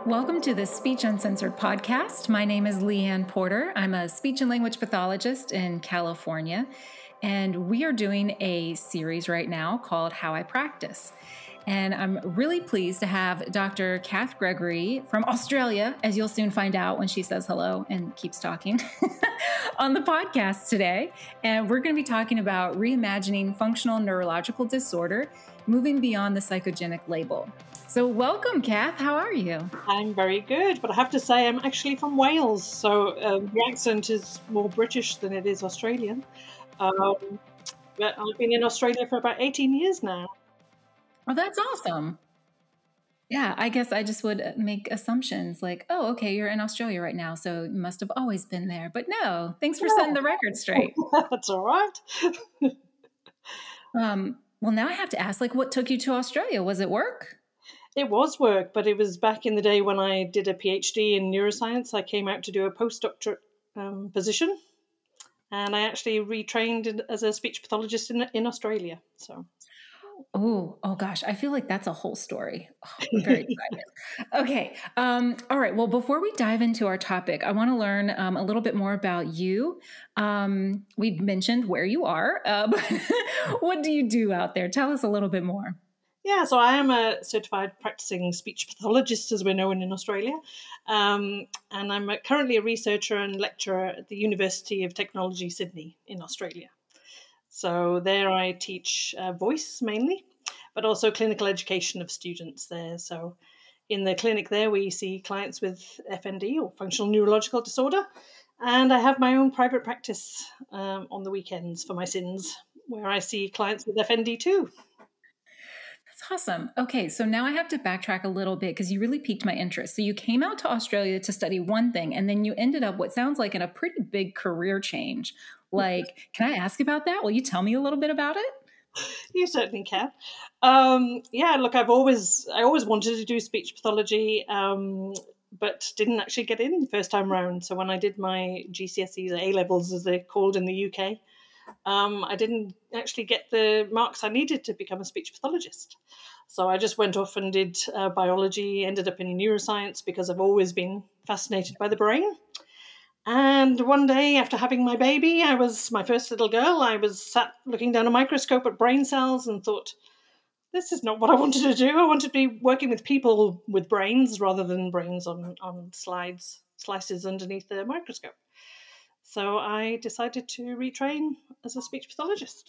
Welcome to the Speech Uncensored podcast. My name is Leanne Porter. I'm a speech and language pathologist in California, and we are doing a series right now called How I Practice. And I'm really pleased to have Dr. Kath Gregory from Australia, as you'll soon find out when she says hello and keeps talking, on the podcast today. And we're going to be talking about reimagining functional neurological disorder, moving beyond the psychogenic label. So welcome, Kath. How are you? I'm very good, but I have to say I'm actually from Wales, so the accent is more British than it is Australian. But I've been in Australia for about 18 years now. Oh, that's awesome. Yeah, I guess I just would make assumptions like, oh, okay, you're in Australia right now, so you must have always been there. But no, thanks for setting the record straight. That's all right. Well, now I have to ask, like, what took you to Australia? Was it work? It was work, but it was back in the day when I did a PhD in neuroscience. I came out to do a postdoctorate position, and I actually retrained as a speech pathologist in Australia. So. Oh gosh, I feel like that's a whole story. Oh, I'm very excited. Okay. All right. Well, before we dive into our topic, I want to learn a little bit more about you. We've mentioned where you are. What do you do out there? Tell us a little bit more. Yeah, so I am a certified practicing speech pathologist, as we're known in Australia. And I'm currently a researcher and lecturer at the University of Technology, Sydney in Australia. So there I teach voice mainly, but also clinical education of students there. So in the clinic there, we see clients with FND or functional neurological disorder. And I have my own private practice on the weekends for my SINs, where I see clients with FND too. That's awesome. Okay, so now I have to backtrack a little bit because you really piqued my interest. So you came out to Australia to study one thing, and then you ended up what sounds like in a pretty big career change. Like, can I ask about that? Will you tell me a little bit about it? You certainly can. Yeah, look, I always wanted to do speech pathology, but didn't actually get in the first time round. So when I did my GCSEs, or A levels as they're called in the UK, I didn't actually get the marks I needed to become a speech pathologist. So I just went off and did biology, ended up in neuroscience because I've always been fascinated by the brain. And one day after having my baby, my first little girl, I was sat looking down a microscope at brain cells and thought, this is not what I wanted to do. I wanted to be working with people with brains rather than brains on slices underneath the microscope. So I decided to retrain as a speech pathologist.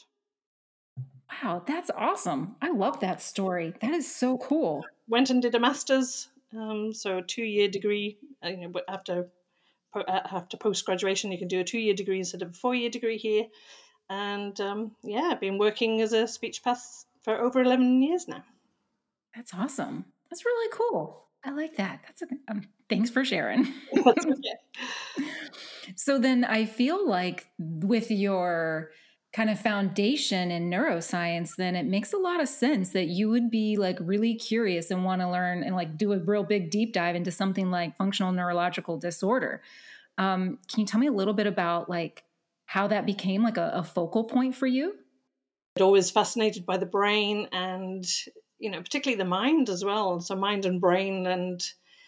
Wow, that's awesome. I love that story. That is so cool. Went and did a master's, so a 2-year degree. After post-graduation, you can do a 2-year degree instead of a 4-year degree here. And I've been working as a speech path for over 11 years now. That's awesome. That's really cool. I like that. Thanks for sharing. That's okay. So then I feel like with your kind of foundation in neuroscience, then it makes a lot of sense that you would be like really curious and want to learn and like do a real big deep dive into something like functional neurological disorder. Can you tell me a little bit about like how that became like a focal point for you? I'm always fascinated by the brain and, particularly the mind as well. So mind and brain and,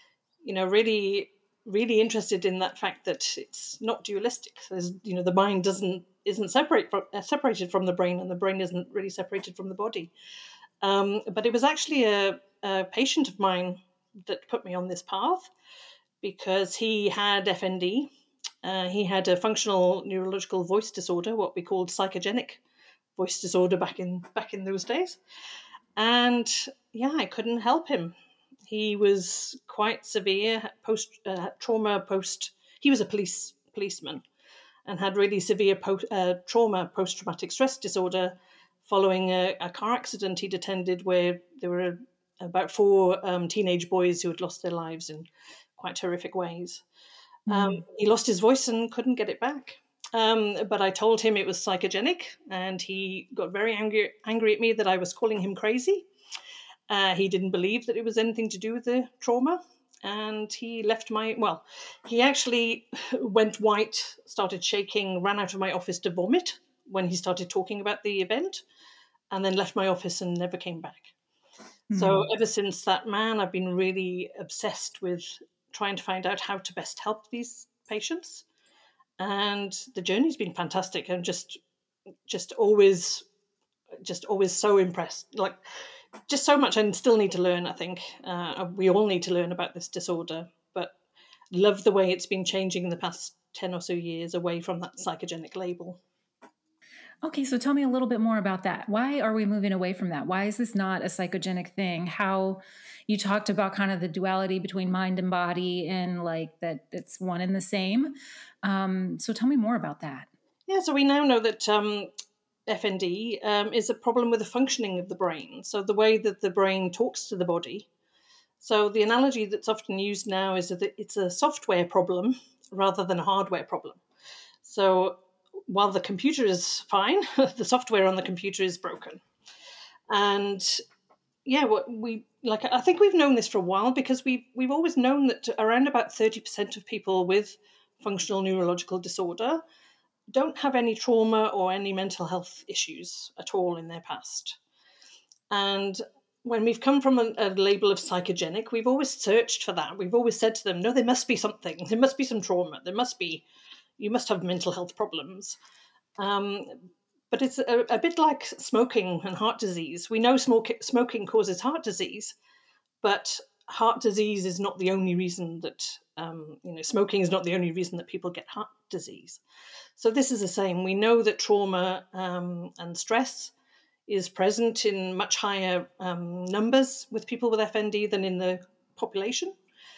really, really interested in that fact that it's not dualistic. There's, the mind isn't separated from the brain, and the brain isn't really separated from the body. But it was actually a patient of mine that put me on this path because he had FND. He had a functional neurological voice disorder, what we called psychogenic voice disorder back in those days. And I couldn't help him. He was quite severe trauma post. He was a policeman and had really severe trauma, post-traumatic stress disorder, following a car accident he'd attended where there were about 4 teenage boys who had lost their lives in quite horrific ways. He lost his voice and couldn't get it back. But I told him it was psychogenic, and he got very angry at me that I was calling him crazy. He didn't believe that it was anything to do with the trauma. And he he actually went white, started shaking, ran out of my office to vomit when he started talking about the event, and then left my office and never came back. So Mm. ever since that man, I've been really obsessed with trying to find out how to best help these patients. And the journey's been fantastic, and just always just always so impressed. Like, just so much I still need to learn, I think. We all need to learn about this disorder, but love the way it's been changing in the past 10 or so years away from that psychogenic label. Okay, so tell me a little bit more about that. Why are we moving away from that? Why is this not a psychogenic thing? How you talked about kind of the duality between mind and body and like that it's one and the same. So tell me more about that. Yeah, so we now know that FND is a problem with the functioning of the brain. So the way that the brain talks to the body. So the analogy that's often used now is that it's a software problem rather than a hardware problem. So while the computer is fine, the software on the computer is broken. And yeah, what we like, I think we've known this for a while, because we've always known that around about 30% of people with functional neurological disorder don't have any trauma or any mental health issues at all in their past. And when we've come from a label of psychogenic, we've always searched for that. We've always said to them, no, there must be something. There must be some trauma. You must have mental health problems. Um, but it's a bit like smoking and heart disease. We know smoking causes heart disease, but heart disease is not the only reason that, smoking is not the only reason that people get heart disease. So this is the same. We know that trauma and stress is present in much higher numbers with people with FND than in the population,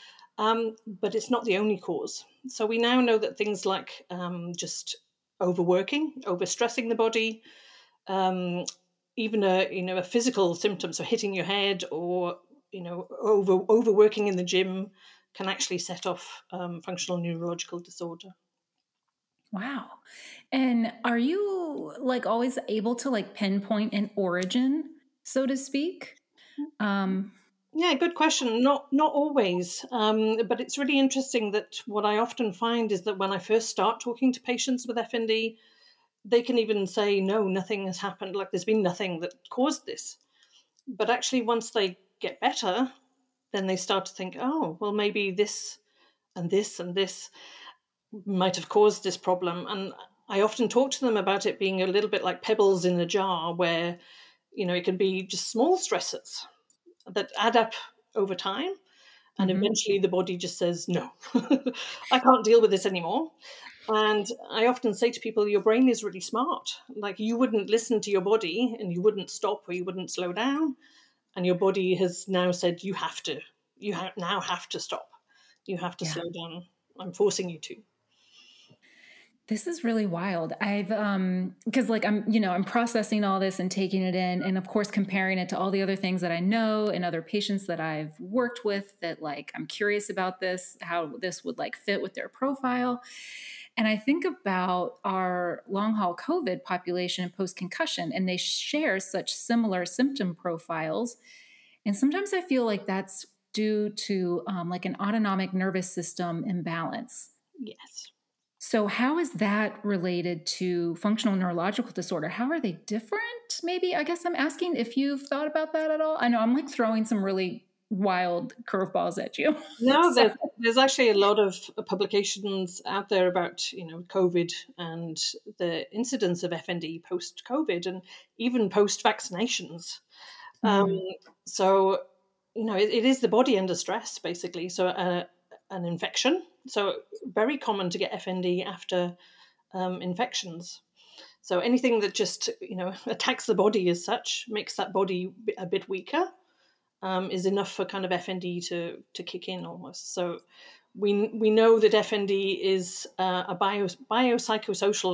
but it's not the only cause. So we now know that things like just overworking, overstressing the body, um, even a physical symptom, so hitting your head or overworking in the gym, can actually set off functional neurological disorder. Wow. And are you like always able to like pinpoint an origin, so to speak? Um, Yeah, good question. Not always, but it's really interesting that what I often find is that when I first start talking to patients with FND, they can even say, no, nothing has happened, like there's been nothing that caused this. But actually, once they get better, then they start to think, oh, well, maybe this and this and this might have caused this problem. And I often talk to them about it being a little bit like pebbles in a jar, where, it can be just small stresses that add up over time. And mhm. eventually the body just says, no, I can't deal with this anymore. And I often say to people, your brain is really smart. Like, you wouldn't listen to your body and you wouldn't stop or you wouldn't slow down. And your body has now said, now have to stop. You have to Yeah. slow down. I'm forcing you to. This is really wild. I've because like I'm processing all this and taking it in and of course comparing it to all the other things that I know and other patients that I've worked with that like I'm curious about this, how this would like fit with their profile. And I think about our long haul COVID population post concussion and they share such similar symptom profiles. And sometimes I feel like that's due to like an autonomic nervous system imbalance. Yes. So, how is that related to functional neurological disorder? How are they different? Maybe, I guess I'm asking if you've thought about that at all. I know I'm like throwing some really wild curveballs at you. No, So, there's actually a lot of publications out there about COVID and the incidence of FND post COVID and even post vaccinations. Um, mm, so it is the body under stress basically. So an infection. So very common to get FND after infections. So anything that just attacks the body as such, makes that body a bit weaker, is enough for kind of FND to kick in almost. So we know that FND is a biopsychosocial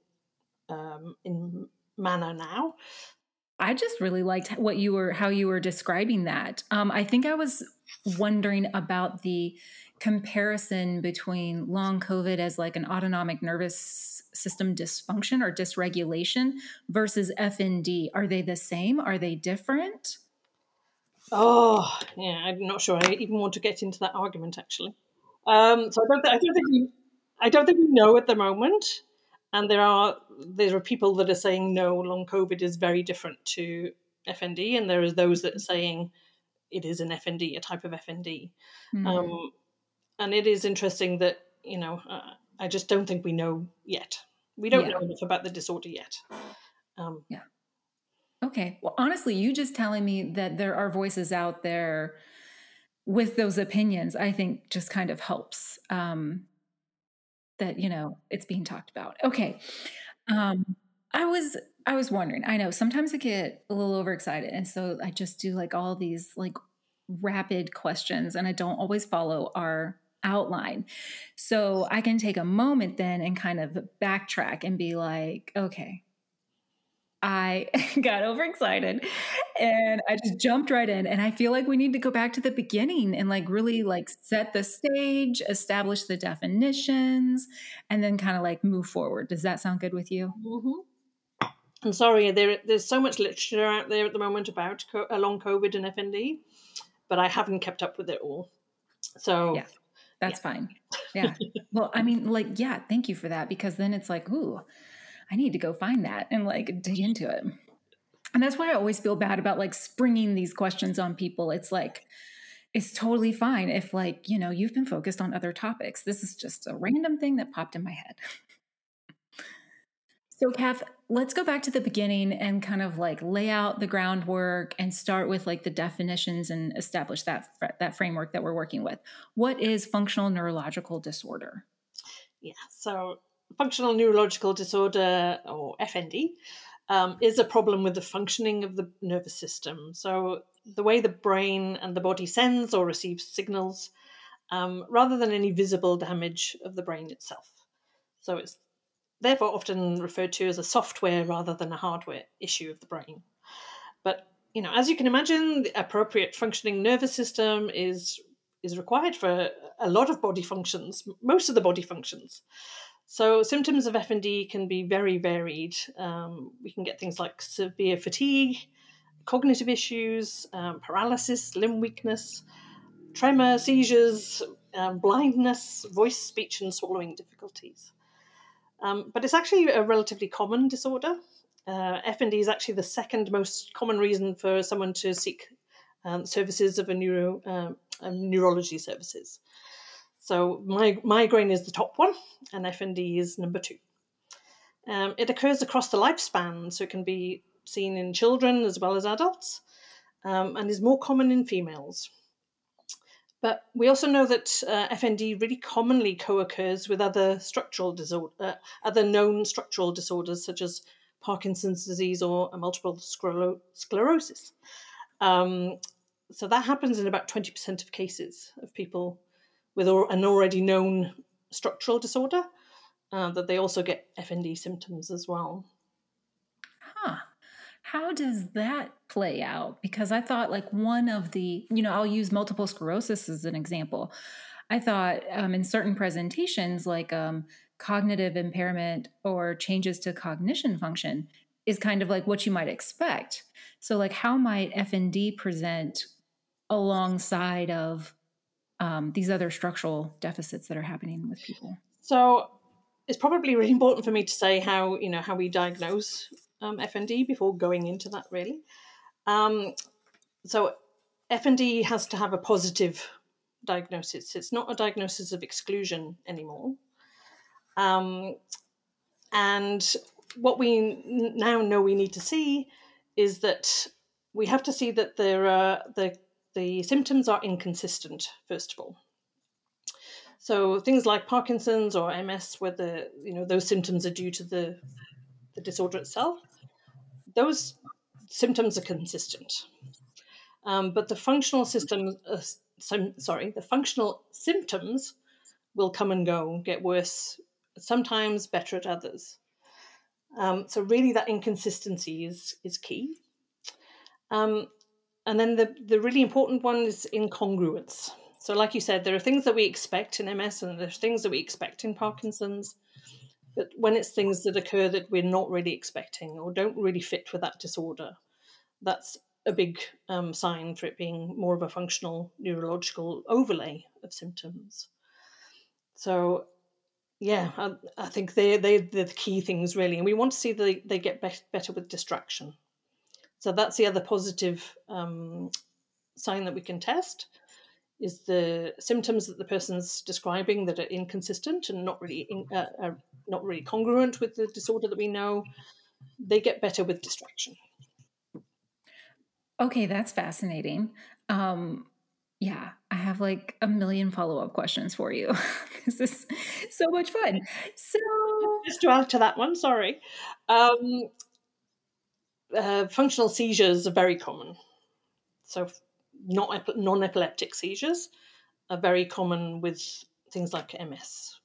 in manner now. I just really liked how you were describing that. I think I was wondering about the comparison between long COVID as like an autonomic nervous system dysfunction or dysregulation versus FND. Are they the same? Are they different? Oh, yeah, I'm not sure I even want to get into that argument actually. So I don't think we know at the moment, and there are people that are saying no, long COVID is very different to FND, and there are those that are saying it is an FND, a type of FND. Mm. And it is interesting that, I just don't think we know yet. We don't know Yeah. enough about the disorder yet. Yeah. Okay. Well, honestly, you just telling me that there are voices out there with those opinions, I think just kind of helps that, it's being talked about. Okay. Um, I was I was wondering, I know sometimes I get a little overexcited. And so I just do like all these like rapid questions and I don't always follow our outline. So I can take a moment then and kind of backtrack and be like, okay, I got overexcited and I just jumped right in. And I feel like we need to go back to the beginning and like really like set the stage, establish the definitions, and then kind of like move forward. Does that sound good with you? Mhm. I'm sorry, there's so much literature out there at the moment about long COVID and FND, but I haven't kept up with it all. So, Yeah, yeah. that's fine. Yeah. Well, I mean, like, yeah, thank you for that because then it's like, ooh, I need to go find that and like dig into it. And that's why I always feel bad about like springing these questions on people. It's like, it's totally fine if like, you've been focused on other topics. This is just a random thing that popped in my head. So, Kath, let's go back to the beginning and kind of like lay out the groundwork and start with like the definitions and establish that framework that we're working with. What is functional neurological disorder? Yeah. So, functional neurological disorder, or FND, is a problem with the functioning of the nervous system. So, the way the brain and the body sends or receives signals, rather than any visible damage of the brain itself. So, it's therefore often referred to as a software rather than a hardware issue of the brain. But as you can imagine, the appropriate functioning nervous system is required for a lot of body functions, most of the body functions. So symptoms of FND can be very varied. We can get things like severe fatigue, cognitive issues, paralysis, limb weakness, tremor, seizures, blindness, voice, speech, and swallowing difficulties. But it's actually a relatively common disorder. FND is actually the second most common reason for someone to seek services of neurology services. So migraine is the top one, and FND is number two. It occurs across the lifespan, so it can be seen in children as well as adults, and is more common in females. But we also know that FND really commonly co-occurs with other known structural disorders such as Parkinson's disease or multiple sclerosis. Um, so that happens in about 20% of cases of people with an already known structural disorder, that they also get FND symptoms as well. Huh. How does that play out? Because I thought like one of the, I'll use multiple sclerosis as an example. I thought in certain presentations, like cognitive impairment or changes to cognition function is kind of like what you might expect. So, like, how might FND present alongside of these other structural deficits that are happening with people? So it's probably really important for me to say how we diagnose FND before going into that, really. So FND has to have a positive diagnosis. It's not a diagnosis of exclusion anymore. And what we now know we need to see is that we have to see that the symptoms are inconsistent, first of all. So things like Parkinson's or MS, where those symptoms are due to the disorder itself, those symptoms are consistent. But the functional the functional symptoms will come and go, get worse, sometimes better at others. So really, that inconsistency is key. And then the really important one is incongruence. So, like you said, there are things that we expect in MS, and there's things that we expect in Parkinson's. But when it's things that occur that we're not really expecting or don't really fit with that disorder, that's a big sign for it being more of a functional neurological overlay of symptoms. So, yeah, I think they're the key things, really. And we want to see they get better with distraction. So that's the other positive sign that we can test, is the symptoms that the person's describing that are inconsistent and not really congruent with the disorder that we know. They get better with distraction. Okay, that's fascinating. Yeah, I have like a million follow-up questions for you. This is so much fun. So, Just to add to that one, sorry. Functional seizures are very common. So non-epileptic seizures are very common with things like MS.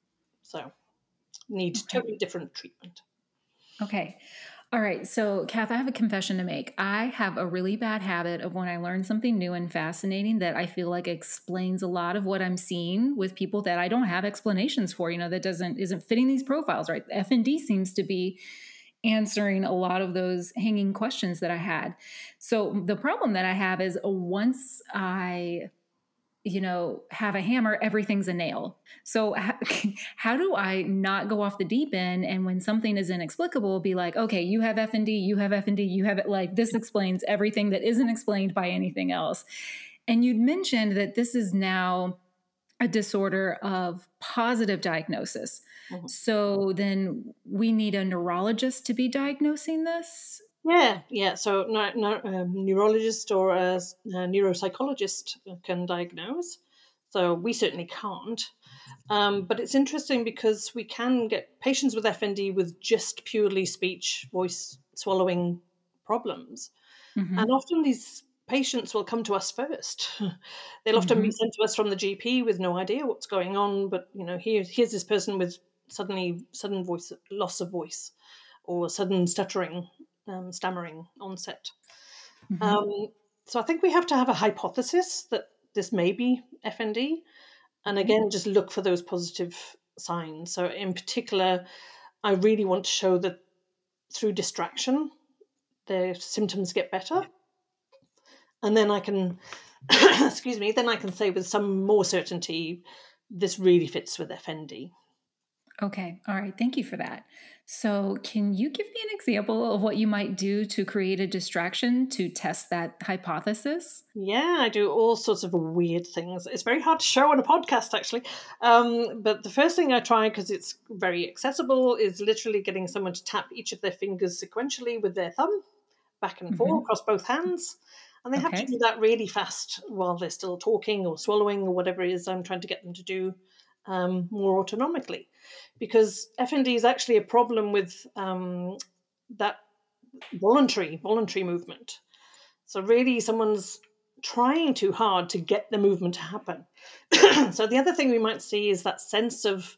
So need okay. totally different treatment. Okay. All right. So, Kath, I have a confession to make. I have a really bad habit of when I learn something new and fascinating that I feel like explains a lot of what I'm seeing with people that I don't have explanations for, that isn't fitting these profiles, right? FND seems to be answering a lot of those hanging questions that I had. So, the problem that I have is once I have a hammer, everything's a nail. So how do I not go off the deep end? And when something is inexplicable, be like, okay, you have FND, you have FND, you have it. Like this explains everything that isn't explained by anything else. And you'd mentioned that this is now a disorder of positive diagnosis. Mm-hmm. So then we need a neurologist to be diagnosing this. Yeah. So neurologist or a neuropsychologist can diagnose. So we certainly can't. But it's interesting because we can get patients with FND with just purely speech, voice, swallowing problems. Mm-hmm. And often these patients will come to us first. They'll often be Mm-hmm. sent to us from the GP with no idea what's going on. But here's this person with sudden voice loss of voice, or sudden stuttering, stammering onset. Mm-hmm. So I think we have to have a hypothesis that this may be FND, and Okay. again, just look for those positive signs. So in particular, I really want to show that through distraction, the symptoms get better. And then I can, excuse me, then I can say with some more certainty, this really fits with FND. Okay. All right. Thank you for that. So, can you give me an example of what you might do to create a distraction to test that hypothesis? Yeah, I do all sorts of weird things. It's very hard to show on a podcast, actually. But the first thing I try, because it's very accessible, is literally getting someone to tap each of their fingers sequentially with their thumb, back and forth Mm-hmm. across both hands. And they have to Okay. do that really fast while they're still talking or swallowing or whatever it is I'm trying to get them to do more autonomically. Because FND is actually a problem with that voluntary movement. So really, someone's trying too hard to get the movement to happen. So the other thing we might see is that sense of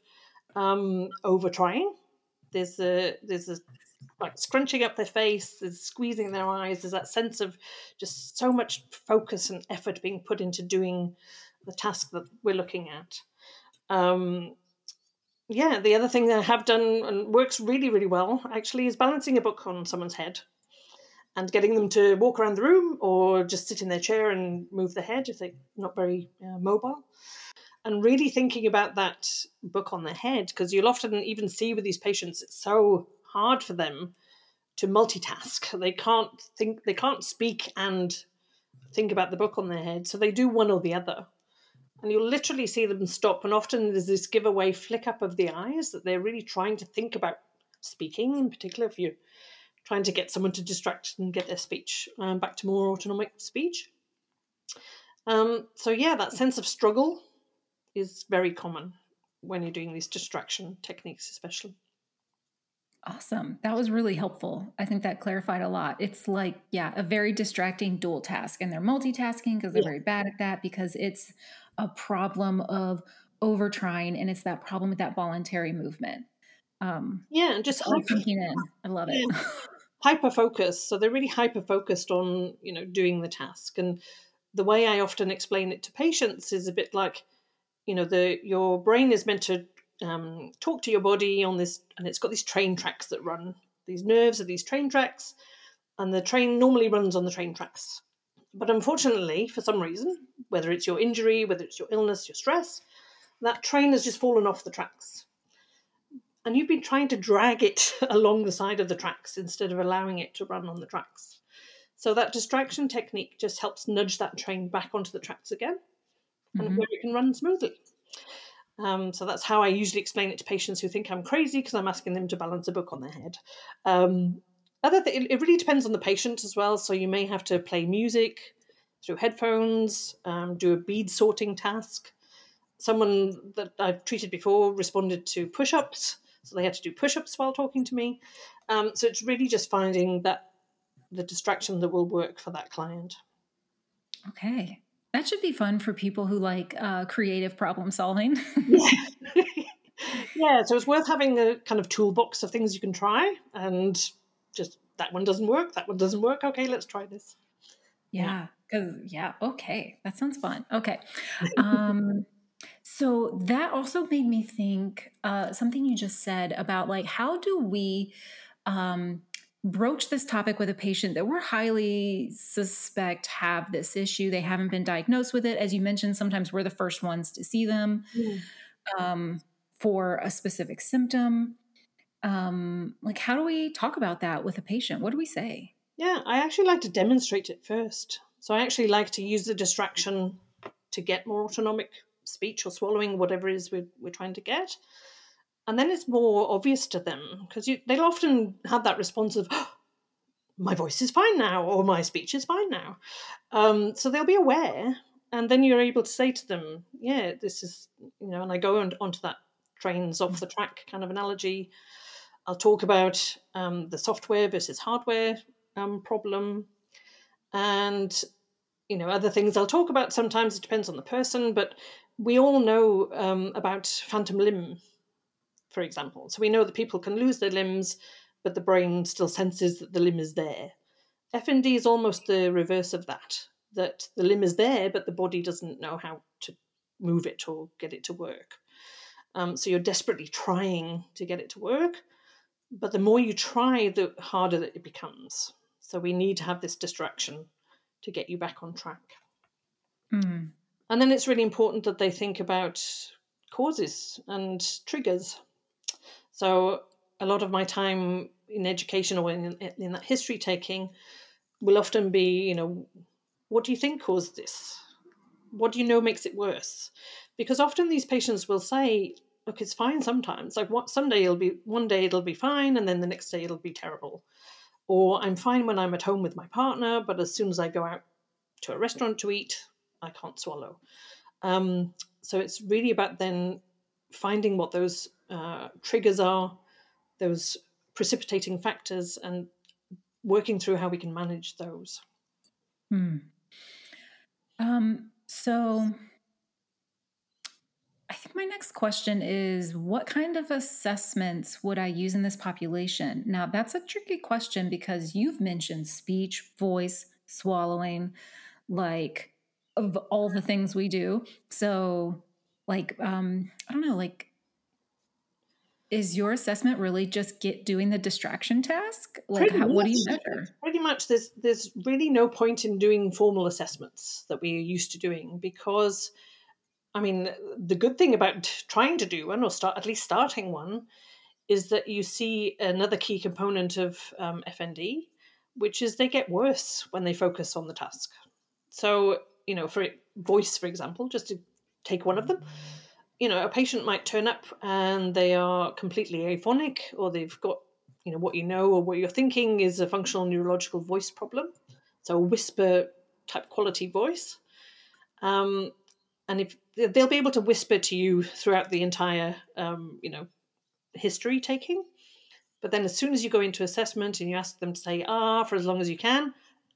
over trying. There's a like scrunching up their face, there's squeezing their eyes. There's that sense of just so much focus and effort being put into doing the task that we're looking at. Um, yeah, the other thing that I have done and works really, really well actually is balancing a book on someone's head and getting them to walk around the room or just sit in their chair and move their head if they're not very mobile. And really thinking about that book on their head, because you'll often even see with these patients, it's so hard for them to multitask. They can't speak and think about the book on their head. So they do one or the other. And you'll literally see them stop. And often there's this giveaway flick up of the eyes that they're really trying to think about speaking, in particular, if you're trying to get someone to distract and get their speech back to more autonomic speech. So yeah, that sense of struggle is very common when you're doing these distraction techniques, especially. Awesome. That was really helpful. I think that clarified a lot. It's like, yeah, a very distracting dual task. And they're multitasking because they're Yeah, very bad at that because it's a problem of over trying and it's that problem with that voluntary movement. yeah, and just it's all sinking in. I love it. yeah, hyper focus. So they're really hyper focused on doing the task. And the way I often explain it to patients is a bit like your brain is meant to talk to your body on this, and it's got these train tracks that run. These nerves are these train tracks, and the train normally runs on the train tracks. But unfortunately, for some reason, whether it's your injury, whether it's your illness, your stress, that train has just fallen off the tracks. And you've been trying to drag it along the side of the tracks instead of allowing it to run on the tracks. So that distraction technique just helps nudge that train back onto the tracks again, and Mm-hmm. where it can run smoothly. So that's how I usually explain it to patients who think I'm crazy, because I'm asking them to balance a book on their head. It really depends on the patient as well. So you may have to play music through headphones, do a bead sorting task. Someone that I've treated before responded to push-ups, so they had to do push-ups while talking to me. So it's really just finding the distraction that will work for that client. Okay. That should be fun for people who like creative problem solving. Yeah. Yeah, so it's worth having a kind of toolbox of things you can try, and just that one doesn't work, that one doesn't work. Okay, let's try this. Yeah. Yeah. Okay. That sounds fun. Okay. So that also made me think something you just said about like, how do we um, broach this topic with a patient that we're highly suspect have this issue? They haven't been diagnosed with it. As you mentioned, sometimes we're the first ones to see them Mm. um, for a specific symptom. Like, how do we talk about that with a patient? What do we say? Yeah, I actually like to demonstrate it first. So I actually like to use the distraction to get more autonomic speech or swallowing, whatever it is we're trying to get. And then it's more obvious to them, because they'll often have that response of, "Oh, my voice is fine now," or "my speech is fine now." So they'll be aware, and then you're able to say to them, "Yeah, this is," and I go onto that trains off the track kind of analogy. I'll talk about the software versus hardware problem, and other things I'll talk about. Sometimes it depends on the person, but we all know about phantom limb, for example. So we know that people can lose their limbs, but the brain still senses that the limb is there. FND is almost the reverse of that the limb is there, but the body doesn't know how to move it or get it to work. So you're desperately trying to get it to work, but the more you try, the harder that it becomes. So we need to have this distraction to get you back on track. Mm. And then it's really important that they think about causes and triggers. So a lot of my time in education or in that history taking will often be, what do you think caused this? What do you know makes it worse? Because often these patients will say, look, it's fine sometimes. Like one day it'll be fine, and then the next day it'll be terrible. Or I'm fine when I'm at home with my partner, but as soon as I go out to a restaurant to eat, I can't swallow. So it's really about then finding what those triggers are, those precipitating factors, and working through how we can manage those. Mm. So I think my next question is, what kind of assessments would I use in this population? Now, that's a tricky question because you've mentioned speech, voice, swallowing, like of all the things we do. So, like, I don't know, like, is your assessment really just doing the distraction task? Like, Pretty what do you much. measure? Pretty much, there's really no point in doing formal assessments that we're used to doing, because, I mean, the good thing about trying to do one, or at least starting one, is that you see another key component of FND, which is they get worse when they focus on the task. So, for voice, for example, just to take one of them, a patient might turn up and they are completely aphonic, or they've got, what or what you're thinking is a functional neurological voice problem. So, a whisper type quality voice. And if they'll be able to whisper to you throughout the entire, history taking. But then as soon as you go into assessment and you ask them to say "ah" for as long as you can,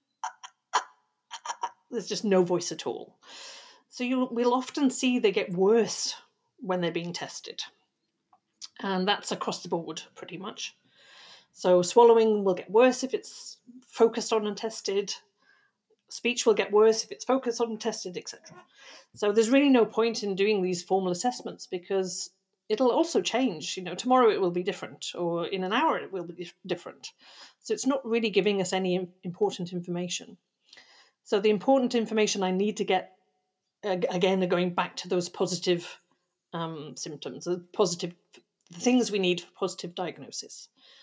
there's just no voice at all. So we'll often see they get worse when they're being tested. And that's across the board pretty much. So swallowing will get worse if it's focused on and tested. Speech will get worse if it's focused on and tested, etc. So there's really no point in doing these formal assessments, because it'll also change. Tomorrow it will be different, or in an hour it will be different. So it's not really giving us any important information. So the important information I need to get, again, are going back to those positive symptoms, the things we need for positive diagnosis.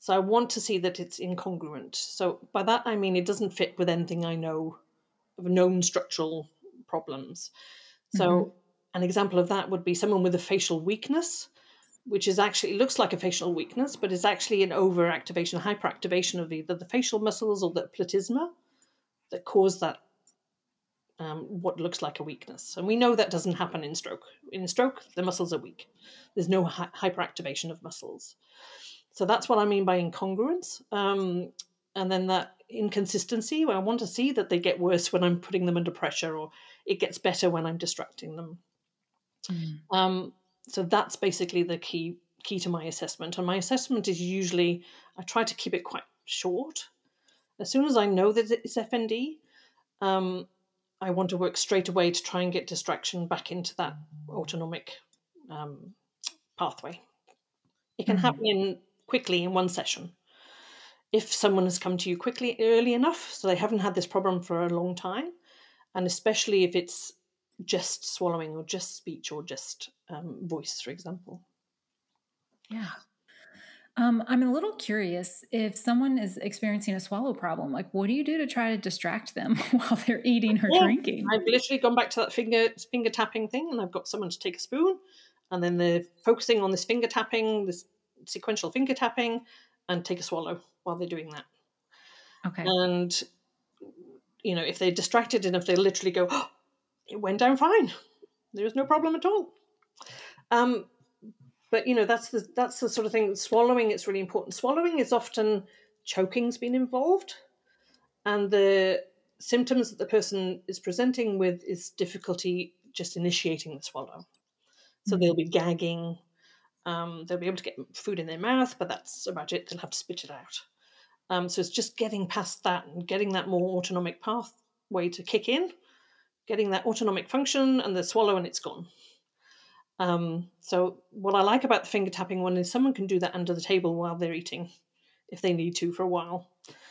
So I want to see that it's incongruent. So by that, I mean it doesn't fit with anything I know of known structural problems. Mm-hmm. So an example of that would be someone with a facial weakness, which is actually looks like a facial weakness, but is actually an overactivation, hyperactivation of either the facial muscles or the platysma that cause that what looks like a weakness. And we know that doesn't happen in stroke. In stroke, the muscles are weak. There's no hyperactivation of muscles. So that's what I mean by incongruence. And then that inconsistency, where I want to see that they get worse when I'm putting them under pressure, or it gets better when I'm distracting them. Mm. So that's basically the key to my assessment. And my assessment is usually I try to keep it quite short. As soon as I know that it's FND, I want to work straight away to try and get distraction back into that autonomic pathway. It can Mm. happen quickly in one session. If someone has come to you quickly, early enough, so they haven't had this problem for a long time, and especially if it's just swallowing or just speech or just voice, for example. Yeah. I'm a little curious if someone is experiencing a swallow problem, like what do you do to try to distract them while they're eating or Yeah, drinking? I've literally gone back to that finger tapping thing, and I've got someone to take a spoon, and then they're focusing on this finger tapping, this sequential finger tapping, and take a swallow while they're doing that. Okay. And if they're distracted enough, they literally go, oh, "It went down fine. There was no problem at all." But that's the sort of thing. Swallowing is really important. Swallowing is often choking's been involved, and the symptoms that the person is presenting with is difficulty just initiating the swallow. So they'll Mm. be gagging. They'll be able to get food in their mouth, but that's about it. They'll have to spit it out. So it's just getting past that and getting that more autonomic pathway to kick in, getting that autonomic function and the swallow, and it's gone. So what I like about the finger tapping one is someone can do that under the table while they're eating, if they need to for a while.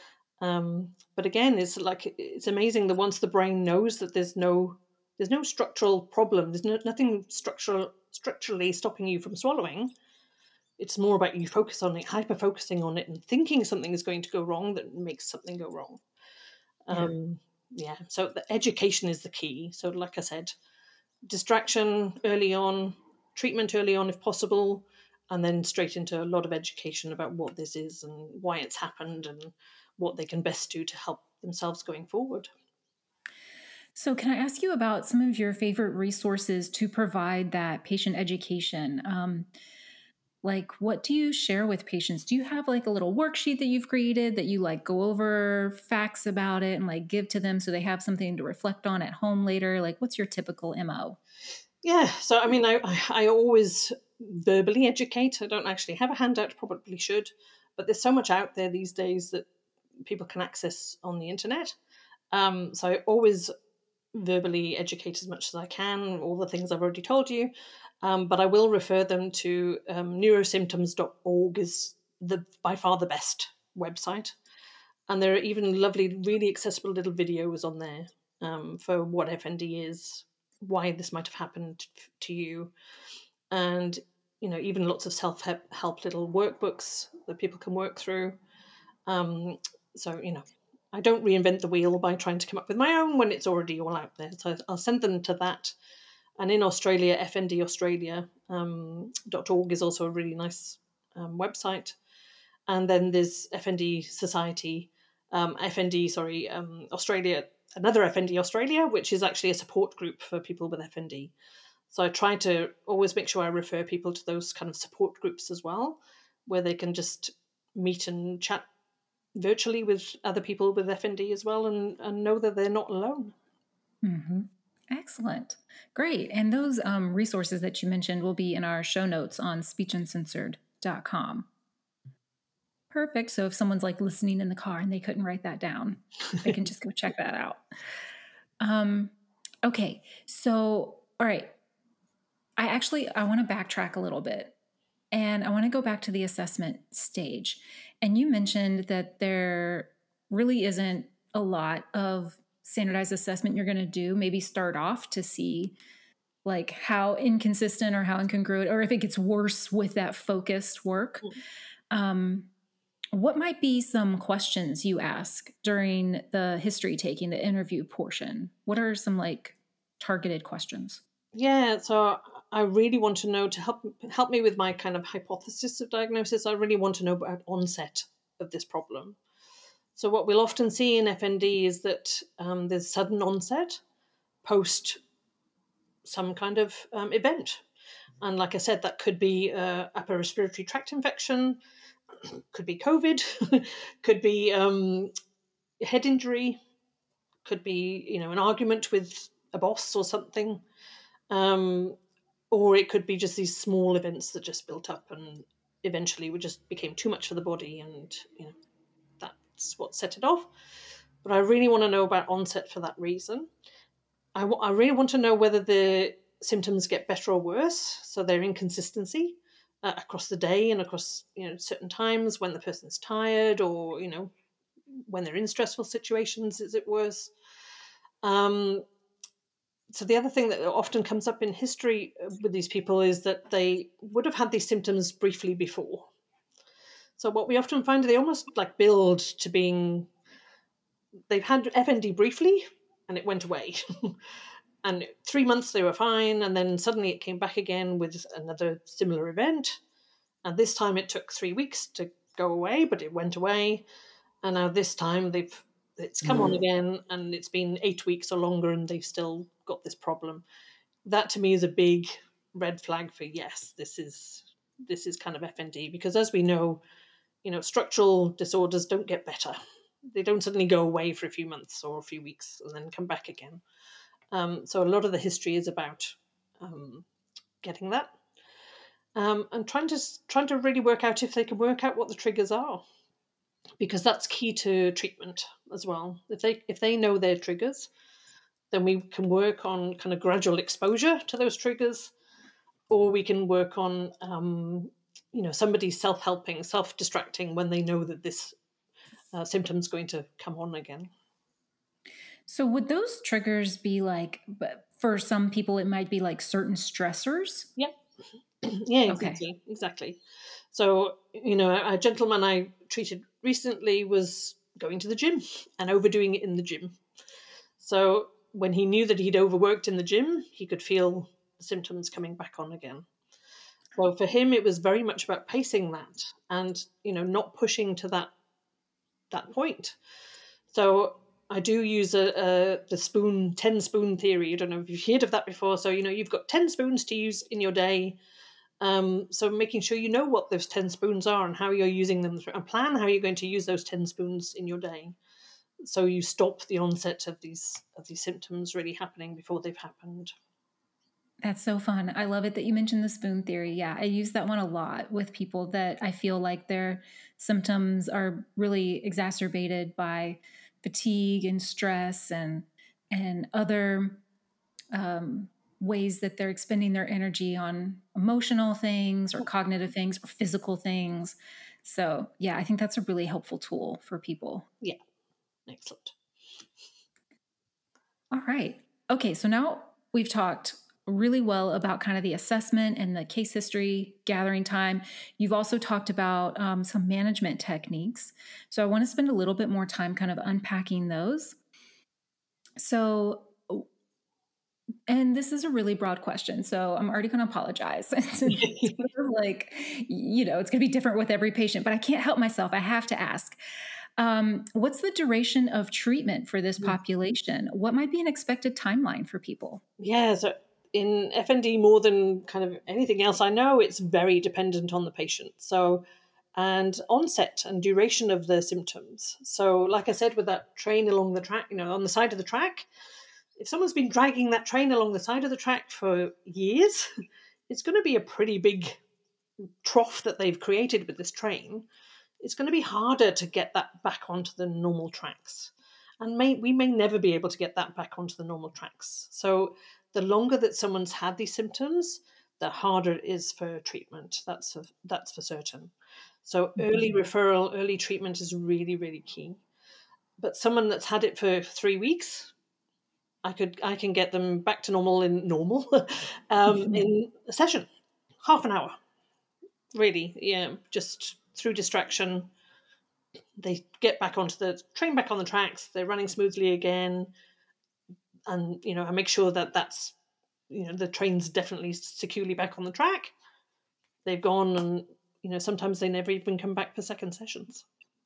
But again, it's amazing that once the brain knows that there's no structural problem, there's nothing structurally stopping you from swallowing. It's more about you hyper focusing on it, and thinking something is going to go wrong that makes something go wrong. Yeah. Yeah. So the education is the key. So, like I said, distraction early on, treatment early on if possible, and then straight into a lot of education about what this is and why it's happened and what they can best do to help themselves going forward. So, can I ask you about some of your favorite resources to provide that patient education? Like, what do you share with patients? Do you have like a little worksheet that you've created that you like go over facts about it and like give to them so they have something to reflect on at home later? Like, what's your typical MO? Yeah, so I mean, I always verbally educate. I don't actually have a handout, probably should, but there's so much out there these days that people can access on the internet. So I always verbally educate as much as I can, all the things I've already told you. But I will refer them to neurosymptoms.org is by far the best website. And there are even lovely, really accessible little videos on there for what FND is, why this might have happened to you, and even lots of self-help little workbooks that people can work through. Um, so I don't reinvent the wheel by trying to come up with my own when it's already all out there. So I'll send them to that. And in Australia, fndaustralia.org is also a really nice website. And then there's FND Society, Australia, another FND Australia, which is actually a support group for people with FND. So I try to always make sure I refer people to those kind of support groups as well, where they can just meet and chat virtually with other people with FND as well, and know that they're not alone. Mm-hmm. Excellent. Great. And those resources that you mentioned will be in our show notes on speechandcensored.com. Perfect. So if someone's like listening in the car and they couldn't write that down, they can just go check that out. Okay. So, all right. I want to backtrack a little bit and I want to go back to the assessment stage. And you mentioned that there really isn't a lot of standardized assessment you're going to do. Maybe start off to see like how inconsistent or how incongruent, or if it gets worse with that focused work. Um, What might be some questions you ask during the history taking, the interview portion? What are some like targeted questions? Yeah, so I really want to know, to help me with my kind of hypothesis of diagnosis. I really want to know about onset of this problem. So what we'll often see in FND is that there's sudden onset post some kind of event. And like I said, that could be upper respiratory tract infection, could be COVID, could be head injury, could be, an argument with a boss or something. Um, or it could be just these small events that just built up and eventually would just became too much for the body, and that's what set it off. But I really want to know about onset for that reason. I really want to know whether the symptoms get better or worse, so their inconsistency across the day and across certain times when the person's tired, or when they're in stressful situations, is it worse? Um, so the other thing that often comes up in history with these people is that they would have had these symptoms briefly before. So what we often find, they almost like build to being, they've had FND briefly and it went away. And 3 months they were fine, and then suddenly it came back again with another similar event. And this time it took 3 weeks to go away, but it went away. And now this time it's come on again, and it's been 8 weeks or longer, and they've still got this problem. That to me is a big red flag for, yes, this is kind of FND, because as we know, structural disorders don't get better. They don't suddenly go away for a few months or a few weeks and then come back again. So a lot of the history is about getting that, and trying to really work out if they can work out what the triggers are, because that's key to treatment as well. If they know their triggers, then we can work on kind of gradual exposure to those triggers, or we can work on somebody self-helping, self-distracting when they know that this symptom's going to come on again. So would those triggers be like, for some people, it might be like certain stressors? Yeah. Yeah, Okay. exactly. So, a gentleman I treated recently was going to the gym and overdoing it in the gym. So when he knew that he'd overworked in the gym, he could feel the symptoms coming back on again. So for him, it was very much about pacing that and, not pushing to that point. So I do use the 10 spoon theory. I don't know if you've heard of that before. So, you've got 10 spoons to use in your day. So making sure you know what those 10 spoons are and how you're using them, and plan how you're going to use those 10 spoons in your day. So you stop the onset of these symptoms really happening before they've happened. That's so fun. I love it that you mentioned the spoon theory. Yeah, I use that one a lot with people that I feel like their symptoms are really exacerbated by fatigue and stress and other ways that they're expending their energy on emotional things or cognitive things or physical things. So, yeah, I think that's a really helpful tool for people. Yeah, excellent. All right. Okay, so now we've talked really well about kind of the assessment and the case history gathering time. You've also talked about some management techniques. So I want to spend a little bit more time kind of unpacking those. So, and this is a really broad question, so I'm already going to apologize. It's like, it's going to be different with every patient, but I can't help myself. I have to ask. What's the duration of treatment for this population? What might be an expected timeline for people? Yeah, so in FND, more than kind of anything else I know, it's very dependent on the patient. So, and onset and duration of the symptoms. So, like I said, with that train along the track, on the side of the track, if someone's been dragging that train along the side of the track for years, it's going to be a pretty big trough that they've created with this train. It's going to be harder to get that back onto the normal tracks. And we may never be able to get that back onto the normal tracks. So the longer that someone's had these symptoms, the harder it is for treatment. That's for certain. So early referral, early treatment is really, really key. But someone that's had it for 3 weeks, I can get them back to normal in a session, half an hour. Really, yeah, just through distraction, They get back onto the train, back on the tracks. They're running smoothly again, and I make sure that that's the train's definitely securely back on the track. They've gone, and sometimes they never even come back for second sessions.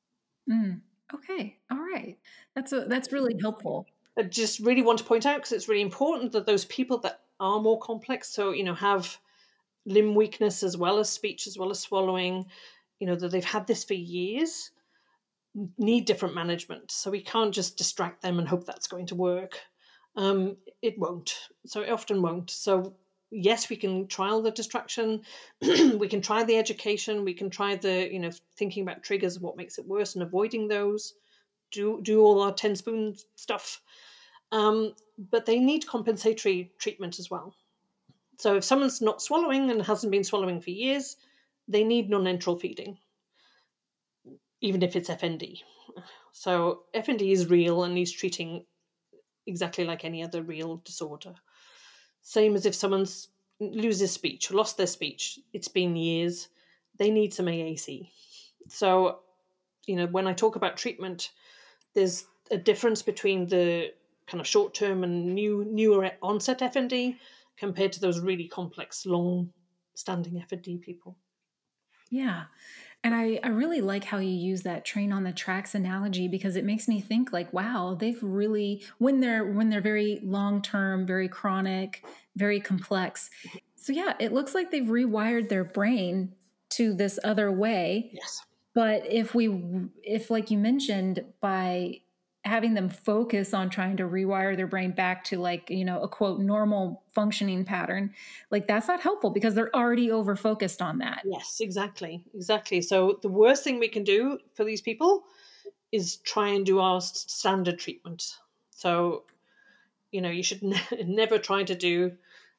Okay, all right, that's really helpful. I just really want to point out, because it's really important, that those people that are more complex, so have limb weakness as well as speech as well as swallowing, that they've had this for years, need different management. So we can't just distract them and hope that's going to work. It won't. So it often won't. So yes, we can trial the distraction. We can try the education. We can try the thinking about triggers, what makes it worse, and avoiding those. Do all our 10 spoon stuff. But they need compensatory treatment as well. So if someone's not swallowing and hasn't been swallowing for years, they need non-enteral feeding, even if it's FND. So FND is real and needs treating exactly like any other real disorder. Same as if someone's loses speech, lost their speech, it's been years, they need some AAC. So, when I talk about treatment, there's a difference between the kind of short-term and newer onset FND compared to those really complex, long-standing FND people. Yeah. And I really like how you use that train on the tracks analogy, because it makes me think like, wow, they've really, when they're very long term, very chronic, very complex. So yeah, it looks like they've rewired their brain to this other way. Yes. But if like you mentioned, by having them focus on trying to rewire their brain back to like, a quote normal functioning pattern, like that's not helpful because they're already over focused on that. Yes, exactly. So the worst thing we can do for these people is try and do our standard treatment. So, you should never try to do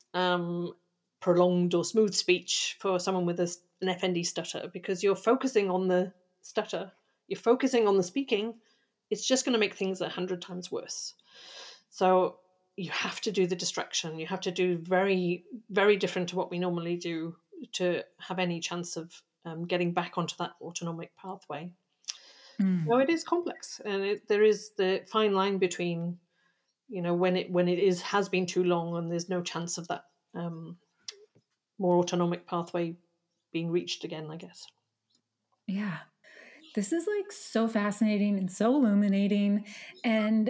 prolonged or smooth speech for someone with an FND stutter, because you're focusing on the stutter, you're focusing on the speaking. It's just going to make things 100 times worse. So you have to do the distraction. You have to do very, very different to what we normally do to have any chance of getting back onto that autonomic pathway. No, it is complex, and there is the fine line between, when it has been too long and there's no chance of that more autonomic pathway being reached again, I guess. Yeah. This is like so fascinating and so illuminating. And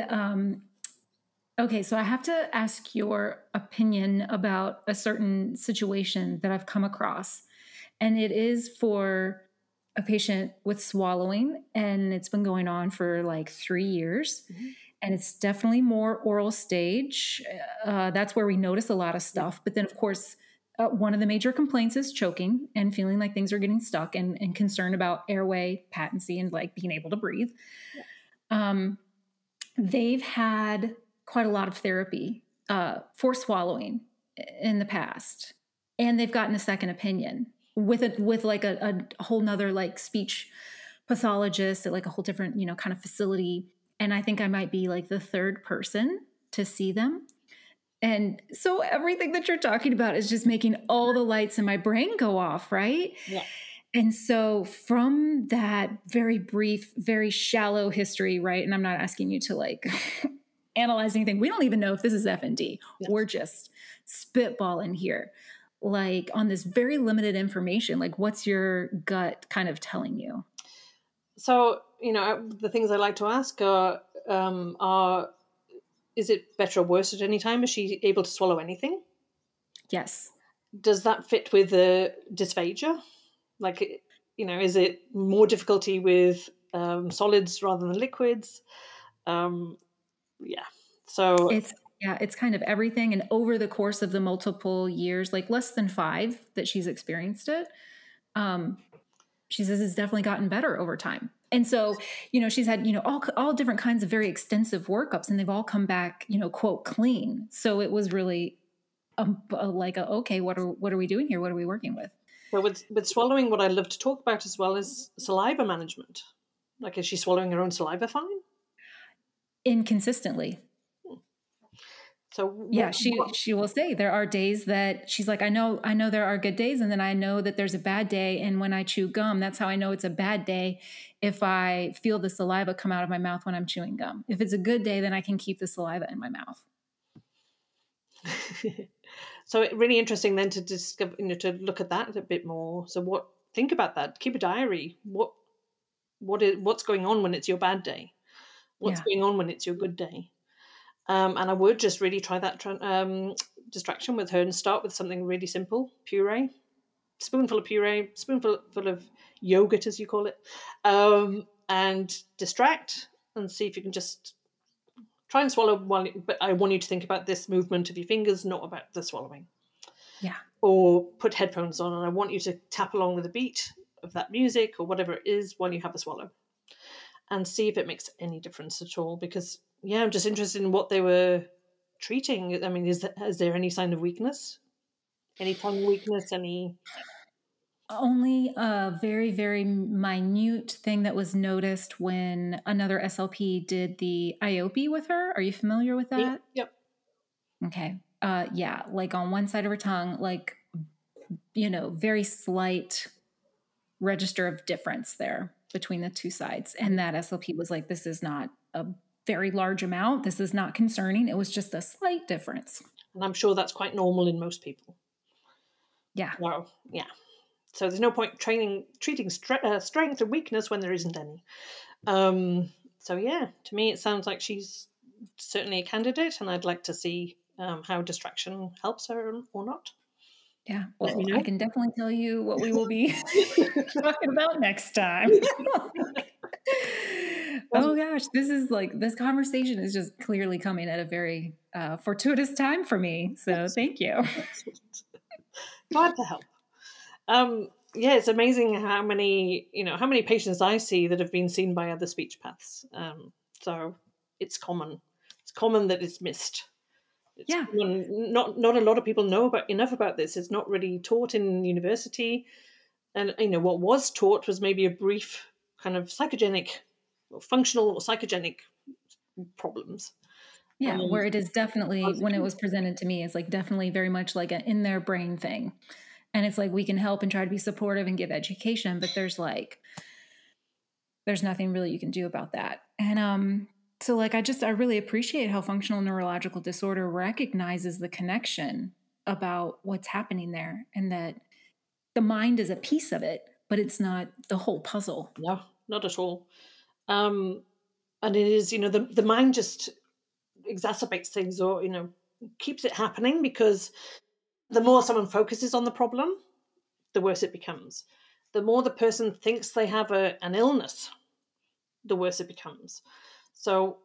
okay, so I have to ask your opinion about a certain situation that I've come across. And it is for a patient with swallowing, and it's been going on for like 3 years. Mm-hmm. And it's definitely more oral stage. That's where we notice a lot of stuff. But then, of course, one of the major complaints is choking and feeling like things are getting stuck, and concern about airway patency and like being able to breathe. They've had quite a lot of therapy for swallowing in the past, and they've gotten a second opinion with like a whole nother like speech pathologist at like a whole different kind of facility. And I think I might be like the third person to see them. And so everything that you're talking about is just making all the lights in my brain go off, right? Yeah. And so from that very brief, very shallow history, right? And I'm not asking you to like analyze anything. We don't even know if this is FND. Yes. We're just spitballing here. Like on this very limited information, like what's your gut kind of telling you? So, the things I like to ask are is it better or worse at any time? Is she able to swallow anything? Yes. Does that fit with the dysphagia? Like, is it more difficulty with solids rather than liquids? Yeah. So it's kind of everything. And over the course of the multiple years, like less than 5 that she's experienced it, she says it's definitely gotten better over time. And so, she's had, all different kinds of very extensive workups, and they've all come back, quote, clean. So it was really okay, what are we doing here? What are we working with? But with swallowing, what I love to talk about as well is saliva management. Like, is she swallowing her own saliva fine? Inconsistently. So Yeah, what she will say there are days that she's like, I know there are good days, and then I know that there's a bad day. And when I chew gum, that's how I know it's a bad day. If I feel the saliva come out of my mouth when I'm chewing gum. If it's a good day, then I can keep the saliva in my mouth. So really interesting then to discover, to look at that a bit more. So think about that. Keep a diary. What's going on when it's your bad day? What's Yeah. going on when it's your good day? And I would just really try that distraction with her and start with something really simple: puree, spoonful of puree, spoonful full of yogurt, as you call it, and distract and see if you can just try and swallow but I want you to think about this movement of your fingers, not about the swallowing. Yeah. Or put headphones on and I want you to tap along with the beat of that music or whatever it is while you have a swallow, and see if it makes any difference at all. Because I'm just interested in what they were treating. I mean, is there any sign of weakness? Any tongue weakness? Any? Only a very, very minute thing that was noticed when another SLP did the IOP with her. Are you familiar with Yep. that? Yep. Okay. Yeah, like on one side of her tongue, like, very slight register of difference there between the two sides. And that SLP was like, this is not a very large amount. This is not concerning. It was just a slight difference. And I'm sure that's quite normal in most people. Yeah. No. Yeah. So there's no point treating strength and weakness when there isn't any. So to me it sounds like she's certainly a candidate, and I'd like to see how distraction helps her or not. Yeah. Let me Well, I know. can definitely tell you what we will be talking about next time. Oh gosh, this conversation is just clearly coming at a very fortuitous time for me. So thank you. Glad to help. It's amazing how many patients I see that have been seen by other speech paths. So it's common. It's common that it's missed. It's Yeah. common. Not a lot of people know enough about this. It's not really taught in university, and what was taught was maybe a brief kind of psychogenic, functional or psychogenic problems. Yeah, where it is definitely, when it Consequence. was presented to me, it's like definitely very much like an in their brain thing. And it's like we can help and try to be supportive and give education, but there's nothing really you can do about that. And so like I really appreciate how functional neurological disorder recognizes the connection about what's happening there, and that the mind is a piece of it, but it's not the whole puzzle. No, not at all. And it is, the mind just exacerbates things, or keeps it happening, because the more someone focuses on the problem, the worse it becomes. The more the person thinks they have an illness, the worse it becomes. So,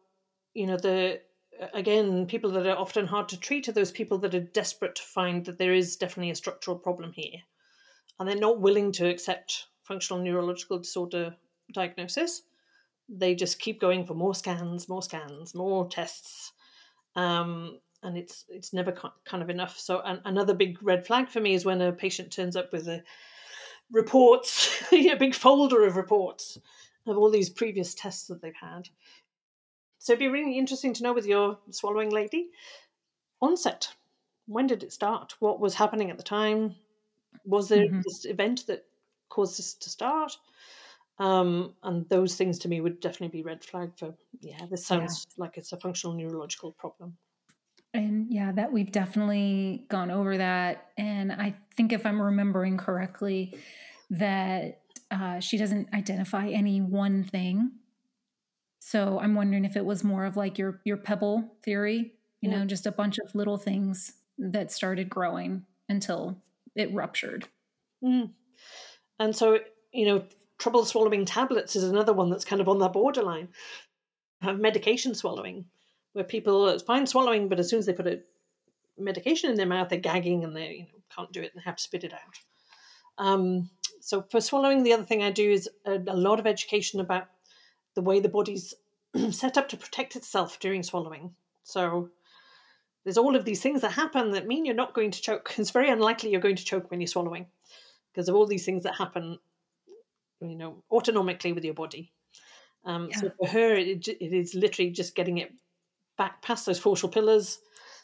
again, people that are often hard to treat are those people that are desperate to find that there is definitely a structural problem here, and they're not willing to accept functional neurological disorder diagnosis. They just keep going for more scans, more tests, and it's never kind of enough. So another big red flag for me is when a patient turns up with reports, a big folder of reports of all these previous tests that they've had. So it'd be really interesting to know, with your swallowing lady, onset. When did it start? What was happening at the time? Was there Mm-hmm. this event that caused this to start? And those things to me would definitely be red flag for, this Yeah. sounds like it's a functional neurological problem. And yeah, that we've definitely gone over that. And I think, if I'm remembering correctly, that she doesn't identify any one thing. So I'm wondering if it was more of like your pebble theory, Yeah. just a bunch of little things that started growing until it ruptured. Mm. And so, trouble swallowing tablets is another one that's kind of on that borderline. Have medication swallowing, where people, it's fine swallowing, but as soon as they put a medication in their mouth, they're gagging and they can't do it and they have to spit it out. So for swallowing, the other thing I do is a lot of education about the way the body's set up to protect itself during swallowing. So there's all of these things that happen that mean you're not going to choke. It's very unlikely you're going to choke when you're swallowing, because of all these things that happen, autonomically with your body. Yeah. So for her, it is literally just getting it back past those facial pillars,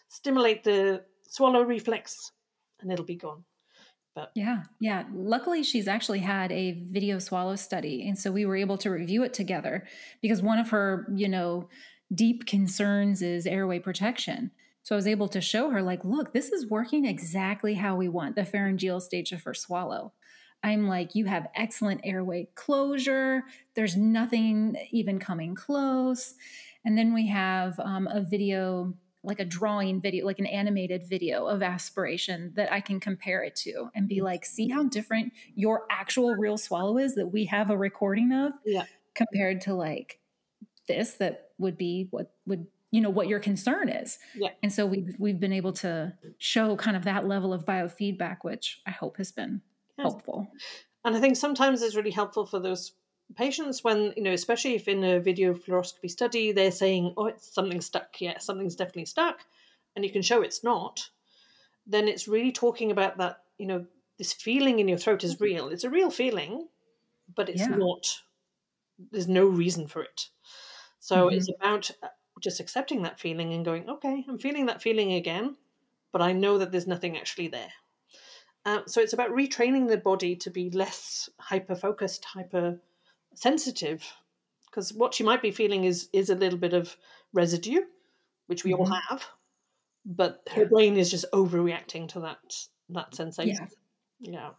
stimulate the swallow reflex, and it'll be gone. But yeah. Luckily, she's actually had a video swallow study. And so we were able to review it together because one of her, deep concerns is airway protection. So I was able to show her, like, look, this is working exactly how we want the pharyngeal stage of her swallow. I'm like, you have excellent airway closure. There's nothing even coming close. And then we have a video, like a drawing video, like an animated video of aspiration that I can compare it to and be like, see how different your actual real swallow is that we have a recording of yeah, compared to like this, that would be what would, what your concern is. yeah. And so we've been able to show kind of that level of biofeedback, which I hope has been helpful. And I think sometimes it's really helpful for those patients when, especially if in a video fluoroscopy study, they're saying, oh, it's something stuck. Yeah, something's definitely stuck. And you can show it's not. Then it's really talking about that, this feeling in your throat is real. It's a real feeling, but it's not, there's no reason for it. So it's about just accepting that feeling and going, okay, I'm feeling that feeling again, but I know that there's nothing actually there. So it's about retraining the body to be less hyper-focused, hyper-sensitive, because what she might be feeling is a little bit of residue, which we all have, but her brain is just overreacting to that sensation. Yeah.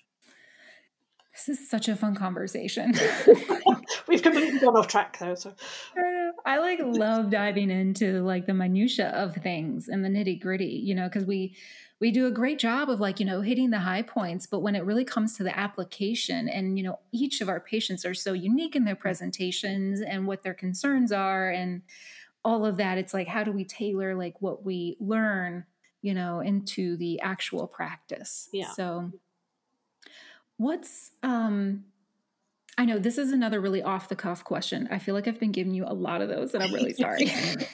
This is such a fun conversation. We've completely gone off track though. So I love diving into like the minutia of things and the nitty gritty, because we do a great job of hitting the high points, but when it really comes to the application and, each of our patients are so unique in their presentations and what their concerns are and all of that, it's like, how do we tailor like what we learn, into the actual practice? Yeah. So what's, I know this is another really off the cuff question. I feel like I've been giving you a lot of those and I'm really sorry.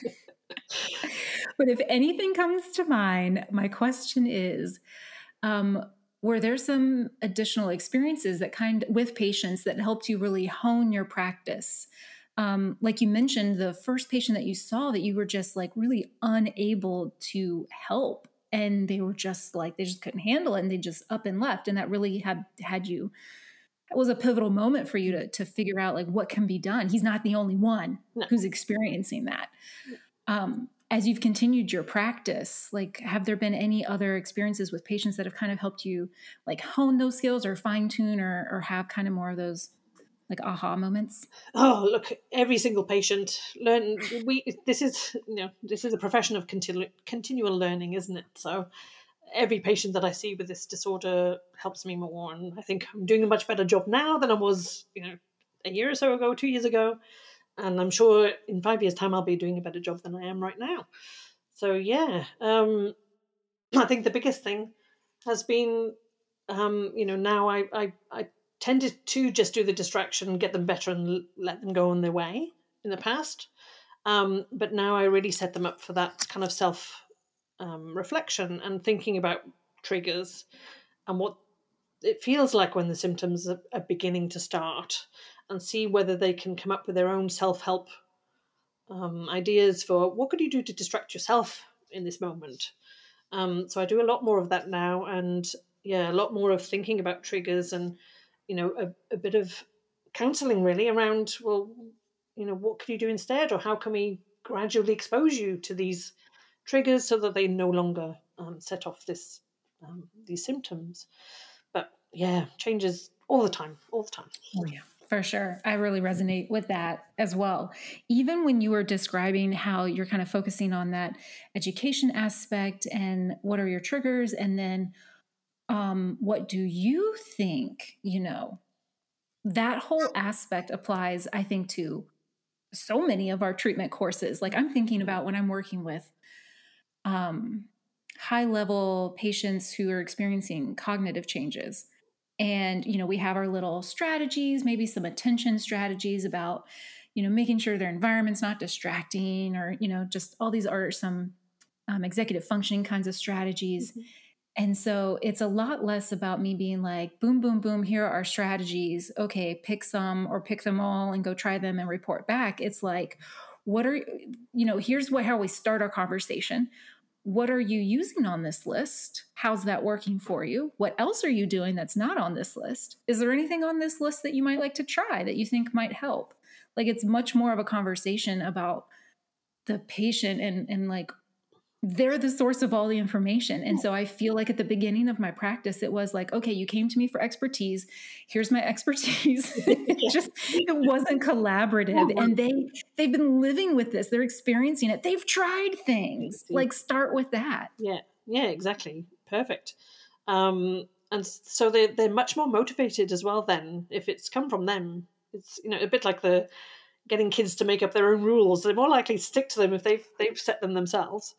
But if anything comes to mind, my question is, were there some additional experiences that with patients that helped you really hone your practice? Like you mentioned, the first patient that you saw that you were just like really unable to help. And they were just like, they just couldn't handle it and they just up and left. And that really had you, it was a pivotal moment for you to figure out like what can be done. He's not the only one who's experiencing that. As you've continued your practice, like, have there been any other experiences with patients that have kind of helped you like hone those skills or fine tune or have kind of more of those like aha moments? Oh, look, every single patient this is a profession of continual learning, isn't it? So every patient that I see with this disorder helps me more, and I think I'm doing a much better job now than I was, a year or so ago, 2 years ago, and I'm sure in 5 years' time I'll be doing a better job than I am right now. So yeah, I think the biggest thing has been, now I tended to just do the distraction, get them better, and let them go on their way in the past. But now I really set them up for that kind of self reflection and thinking about triggers and what it feels like when the symptoms are beginning to start, and see whether they can come up with their own self-help ideas for what could you do to distract yourself in this moment. So I do a lot more of that now, and a lot more of thinking about triggers and a bit of counseling really around, well, what can you do instead, or how can we gradually expose you to these triggers so that they no longer set off these symptoms. But changes all the time. Oh yeah, for sure. I really resonate with that as well. Even when you were describing how you're kind of focusing on that education aspect and what are your triggers, and then what do you think, that whole aspect applies, I think, to so many of our treatment courses. Like I'm thinking about when I'm working with high level patients who are experiencing cognitive changes. And, we have our little strategies, maybe some attention strategies about, making sure their environment's not distracting, or, just all these are some executive functioning kinds of strategies. Mm-hmm. And so it's a lot less about me being like, boom, boom, boom, here are our strategies. Okay, pick some or pick them all and go try them and report back. It's like, here's how we start our conversation. what are you using on this list? How's that working for you? What else are you doing that's not on this list? Is there anything on this list that you might like to try that you think might help? Like, it's much more of a conversation about the patient and like they're the source of all the information. And so I feel like at the beginning of my practice, it was like, okay, you came to me for expertise. Here's my expertise. It wasn't collaborative. And they've been living with this. They're experiencing it. They've tried things. Like, start with that. Yeah, exactly. Perfect. And so they're much more motivated as well then if it's come from them. It's, a bit like the getting kids to make up their own rules. They're more likely to stick to them if they've set them themselves.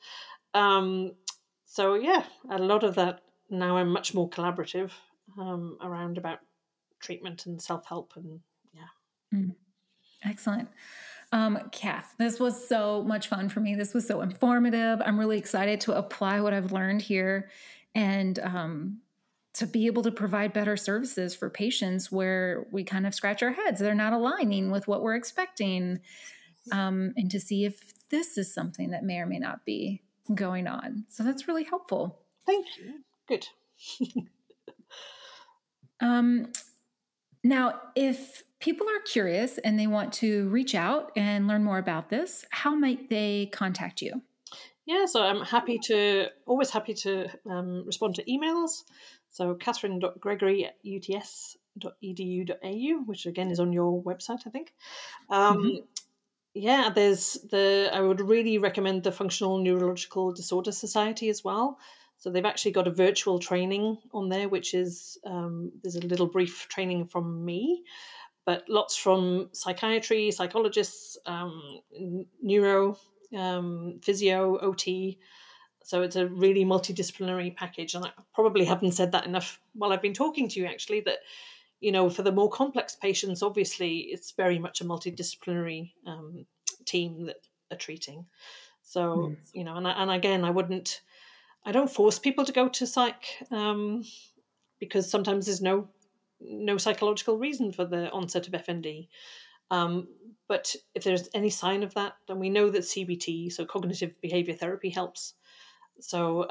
So yeah, a lot of that now I'm much more collaborative around about treatment and self-help and Excellent. Kath, this was so much fun for me. This was so informative. I'm really excited to apply what I've learned here and to be able to provide better services for patients where we kind of scratch our heads. They're not aligning with what we're expecting, and to see if this is something that may or may not be going on. So that's really helpful. Thank you. Good. Now, if people are curious and they want to reach out and learn more about this, how might they contact you? Yeah, so I'm always happy to respond to emails. So catherine.gregory@uts.edu.au, which again is on your website, I think. Yeah, I would really recommend the Functional Neurological Disorder Society as well. So they've actually got a virtual training on there, which is, there's a little brief training from me, but lots from psychiatry, psychologists, neuro, physio, OT. So it's a really multidisciplinary package. And I probably haven't said that enough while I've been talking to you, actually, that, for the more complex patients, obviously, it's very much a multidisciplinary team that are treating. So, and again, I don't force people to go to psych because sometimes there's no psychological reason for the onset of FND. But if there's any sign of that, then we know that CBT, so cognitive behavior therapy, helps. So,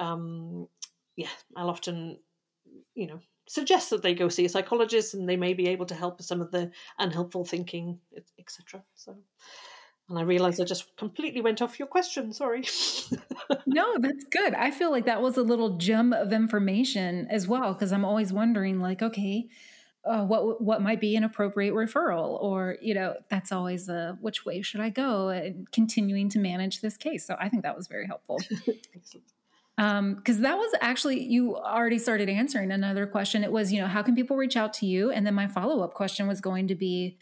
I'll often, suggest that they go see a psychologist, and they may be able to help with some of the unhelpful thinking, etc. So, and I realize I just completely went off your question. Sorry. No, that's good. I feel like that was a little gem of information as well, because I'm always wondering, like, okay, what might be an appropriate referral, or that's always which way should I go, and continuing to manage this case. So I think that was very helpful. Because that was actually, you already started answering another question. It was, how can people reach out to you? And then my follow-up question was going to be,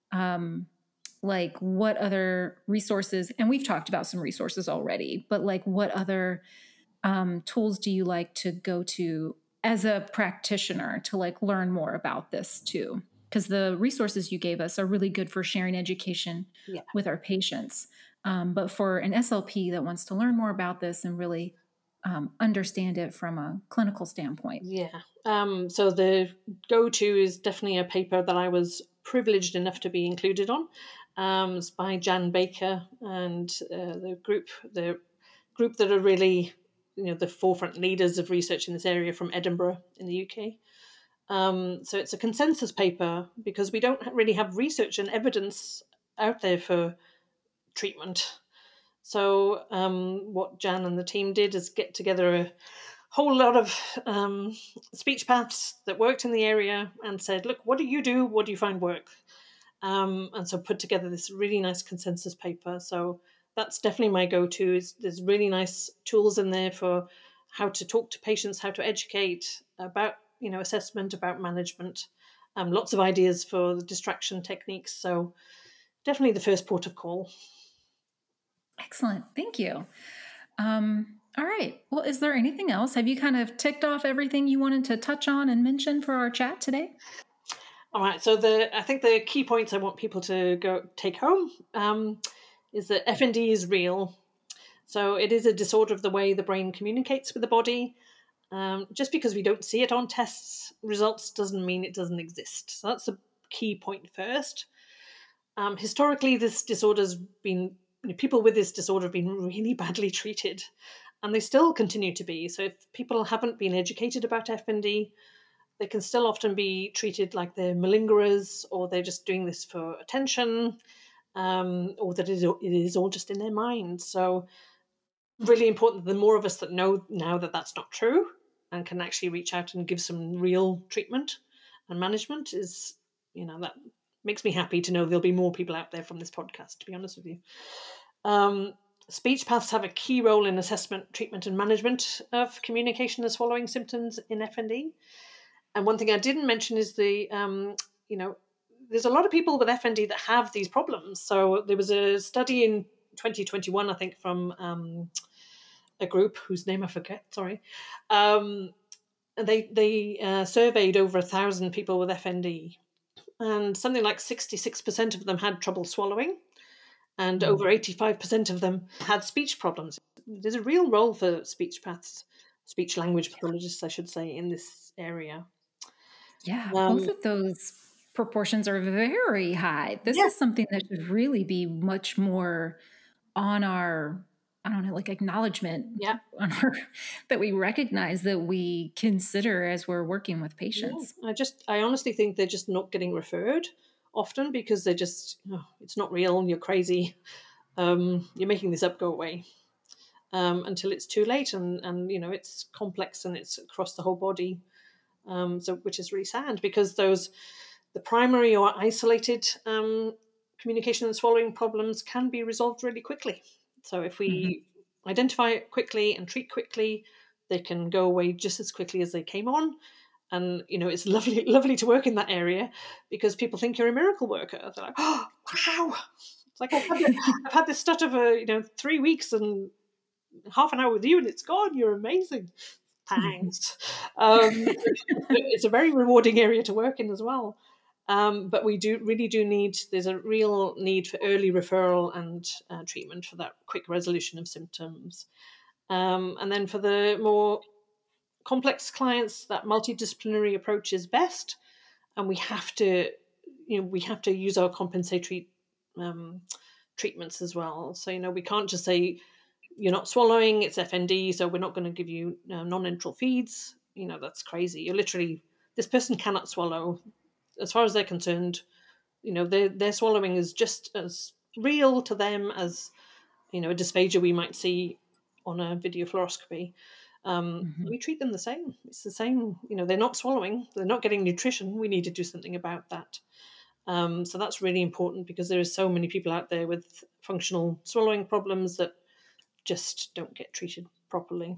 like, what other resources, and we've talked about some resources already, but like, what other tools do you like to go to as a practitioner to like learn more about this too? Because the resources you gave us are really good for sharing education with our patients. But for an SLP that wants to learn more about this and really understand it from a clinical standpoint. Yeah. So the go-to is definitely a paper that I was privileged enough to be included on. It's by Jan Baker and the group that are really, the forefront leaders of research in this area from Edinburgh in the UK. So it's a consensus paper because we don't really have research and evidence out there for treatment. So what Jan and the team did is get together a whole lot of speech paths that worked in the area and said, look, what do you do? What do you find work? And so put together this really nice consensus paper. So that's definitely my go-to. There's really nice tools in there for how to talk to patients, how to educate about, assessment, about management, lots of ideas for the distraction techniques. So definitely the first port of call. Excellent. Thank you. All right. Well, is there anything else? Have you kind of ticked off everything you wanted to touch on and mention for our chat today? All right. So I think the key points I want people to go take home is that FND is real. So it is a disorder of the way the brain communicates with the body. Just because we don't see it on tests results doesn't mean it doesn't exist. So that's a key point first. Historically, this disorder's been, people with this disorder have been really badly treated. and they still continue to be. So if people haven't been educated about FND, they can still often be treated like they're malingerers, or they're just doing this for attention, or that it is all just in their mind. So really important, the more of us that know now that that's not true and can actually reach out and give some real treatment and management, is, that makes me happy to know there'll be more people out there from this podcast, to be honest with you. Speech paths have a key role in assessment, treatment, and management of communication and swallowing symptoms in FND. And one thing I didn't mention is there's a lot of people with FND that have these problems. So there was a study in 2021, I think, from a group whose name I forget. Sorry. They surveyed over 1,000 people with FND, and something like 66% of them had trouble swallowing, and over 85% of them had speech problems. There's a real role for speech paths, speech language pathologists, I should say, in this area. Yeah, both of those proportions are very high. This is something that should really be much more on our, I don't know, like acknowledgement, on our, that we recognize, that we consider as we're working with patients. I honestly think they're just not getting referred often because they're just, it's not real, you're crazy, you're making this up, go away, until it's too late, and it's complex and it's across the whole body, so which is really sad, because the primary or isolated communication and swallowing problems can be resolved really quickly. So if we identify it quickly and treat quickly, they can go away just as quickly as they came on. And it's lovely to work in that area, because people think you're a miracle worker. They're like, "Oh, wow!" It's like, I've had this stutter for 3 weeks and half an hour with you, and it's gone. You're amazing. Thanks. It's a very rewarding area to work in as well. But we really do need. There's a real need for early referral and treatment for that quick resolution of symptoms. And then for the more complex clients, that multidisciplinary approach is best, and we have to use our compensatory treatments as well. So we can't just say, you're not swallowing, it's FND, so we're not going to give you non-enteral feeds. That's crazy. You're literally, this person cannot swallow. As far as they're concerned, their swallowing is just as real to them as a dysphagia we might see on a video fluoroscopy. We treat them the same. It's the same. They're not swallowing, they're not getting nutrition. We need to do something about that. So that's really important, because there are so many people out there with functional swallowing problems that just don't get treated properly.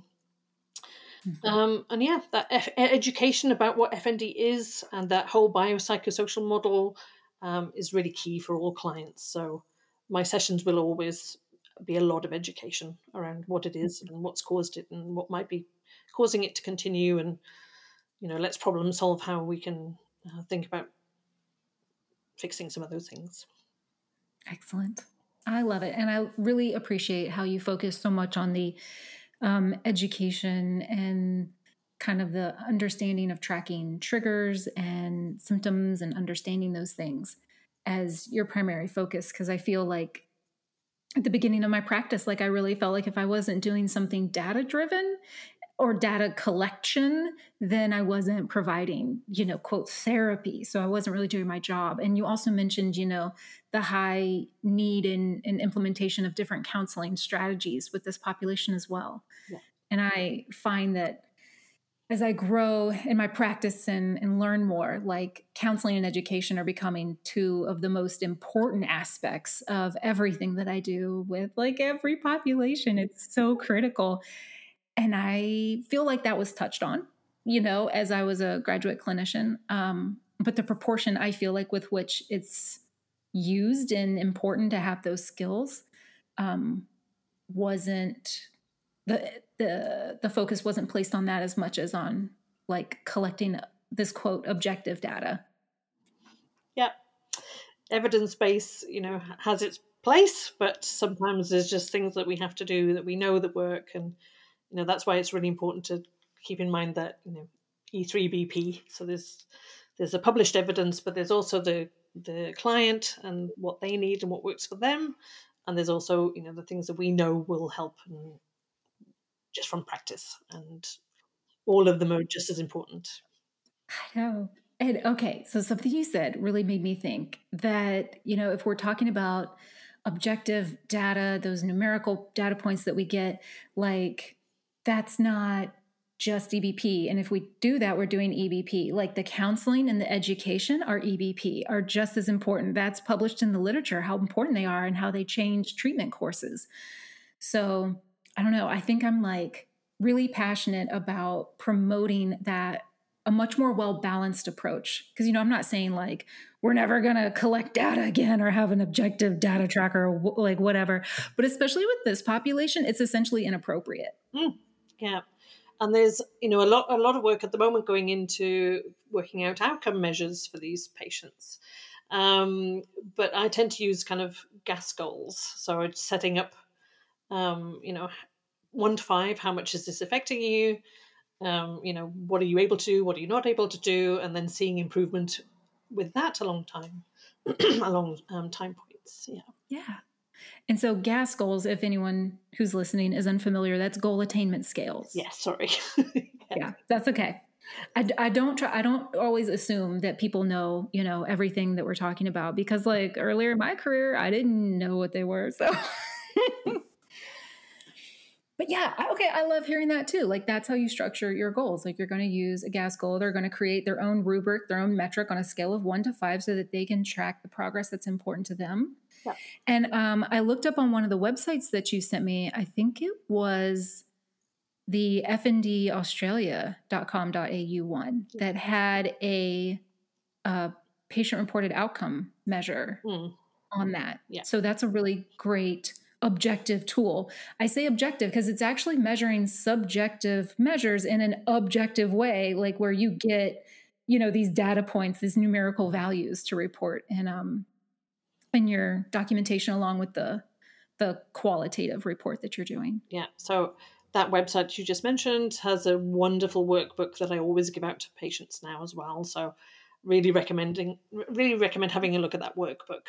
And that education about what FND is and that whole biopsychosocial model is really key for all clients. So my sessions will always be a lot of education around what it is and what's caused it and what might be causing it to continue, and let's problem solve how we can think about fixing some of those things. Excellent. I love it. And I really appreciate how you focus so much on the education and kind of the understanding of tracking triggers and symptoms and understanding those things as your primary focus. Because I feel like at the beginning of my practice, like I really felt like if I wasn't doing something data driven or data collection, then I wasn't providing, quote, therapy. So I wasn't really doing my job. And you also mentioned, the high need in implementation of different counseling strategies with this population as well. Yeah. And I find that as I grow in my practice and learn more, like counseling and education are becoming two of the most important aspects of everything that I do with like every population. It's so critical. And I feel like that was touched on, as I was a graduate clinician. But the proportion I feel like with which it's used and important to have those skills wasn't the focus wasn't placed on that as much as on like collecting this quote objective data. Yeah. Evidence base, has its place, but sometimes there's just things that we have to do that we know that work. And, that's why it's really important to keep in mind that, E3BP. So there's a published evidence, but there's also the client and what they need and what works for them. And there's also, the things that we know will help and from practice, and all of them are just as important. I know. And okay, so something you said really made me think that, if we're talking about objective data, those numerical data points that we get, like that's not just EBP. And if we do that, we're doing EBP. Like the counseling and the education are EBP, are just as important. That's published in the literature, how important they are and how they change treatment courses. So I don't know. I think I'm like really passionate about promoting that, a much more well-balanced approach. Because, I'm not saying like we're never going to collect data again or have an objective data tracker or like whatever. But especially with this population, it's essentially inappropriate. Yeah. And there's, a lot of work at the moment going into working out outcome measures for these patients. But I tend to use kind of GAS goals. So it's setting up, 1 to 5, how much is this affecting you? What are you able to do? What are you not able to do? And then seeing improvement with that along time, along time points. Yeah. Yeah. And so GAS goals, if anyone who's listening is unfamiliar, that's goal attainment scales. Yeah, sorry. Yeah, that's okay. I don't always assume that people know, everything that we're talking about, because like earlier in my career, I didn't know what they were. So but yeah, okay, I love hearing that too. Like that's how you structure your goals. Like you're going to use a GAS goal. They're going to create their own rubric, their own metric on a scale of 1 to 5 so that they can track the progress that's important to them. Yeah. And I looked up on one of the websites that you sent me. I think it was the fndaustralia.com.au one that had a patient-reported outcome measure on that. Yeah. So that's a really great objective tool. I say objective because it's actually measuring subjective measures in an objective way, like where you get, these data points, these numerical values to report in your documentation along with the qualitative report that you're doing. Yeah. So that website you just mentioned has a wonderful workbook that I always give out to patients now as well. So really recommend having a look at that workbook.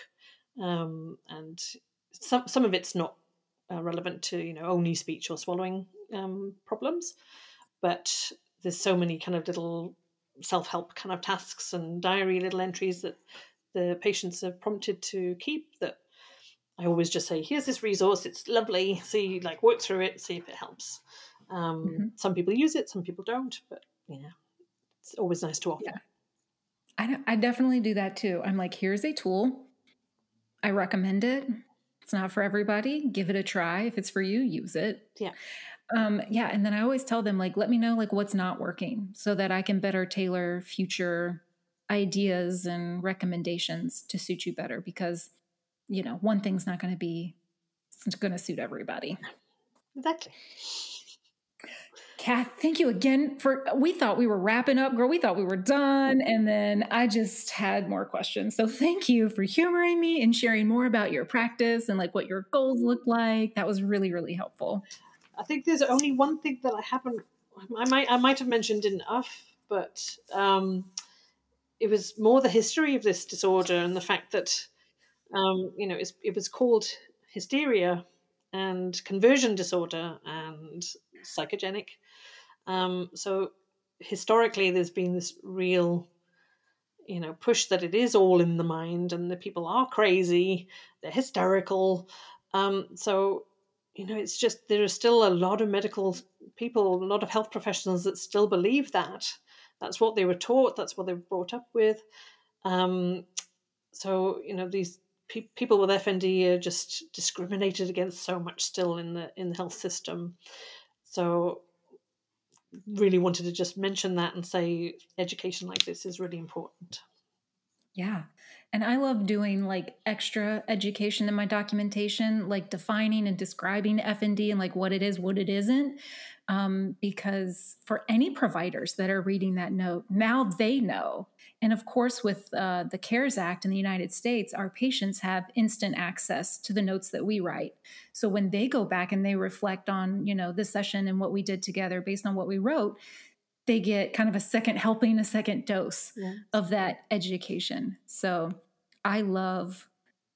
And some of it's not relevant to only speech or swallowing problems, but there's so many kind of little self-help kind of tasks and diary little entries that the patients are prompted to keep, that I always just say, here's this resource, it's lovely, see, like work through it, see if it helps. Some people use it, some people don't, but it's always nice to offer. Yeah. I definitely do that too. I'm like, here's a tool. I recommend it. It's not for everybody. Give it a try. If it's for you, use it. Yeah. Yeah. And then I always tell them, like, let me know like what's not working so that I can better tailor future ideas and recommendations to suit you better, because, one thing's not going to suit everybody. Exactly. Kath, thank you again we thought we were wrapping up, girl. We thought we were done. And then I just had more questions. So thank you for humoring me and sharing more about your practice and like what your goals look like. That was really, really helpful. I think there's only one thing that I might have mentioned enough, but it was more the history of this disorder and the fact that, it was called hysteria and conversion disorder and psychogenic. So historically, there's been this real, push that it is all in the mind and the people are crazy, they're hysterical. So, it's just, there are still a lot of medical people, a lot of health professionals that still believe that. That's what they were taught. That's what they were brought up with. So, these people with FND are just discriminated against so much still in the health system. So really wanted to just mention that and say education like this is really important. Yeah. And I love doing like extra education in my documentation, like defining and describing FND and like what it is, what it isn't. Because for any providers that are reading that note, now they know. And of course, with the CARES Act in the United States, our patients have instant access to the notes that we write. So when they go back and they reflect on, this session and what we did together based on what we wrote, they get kind of a second helping, a second dose of that education. So I love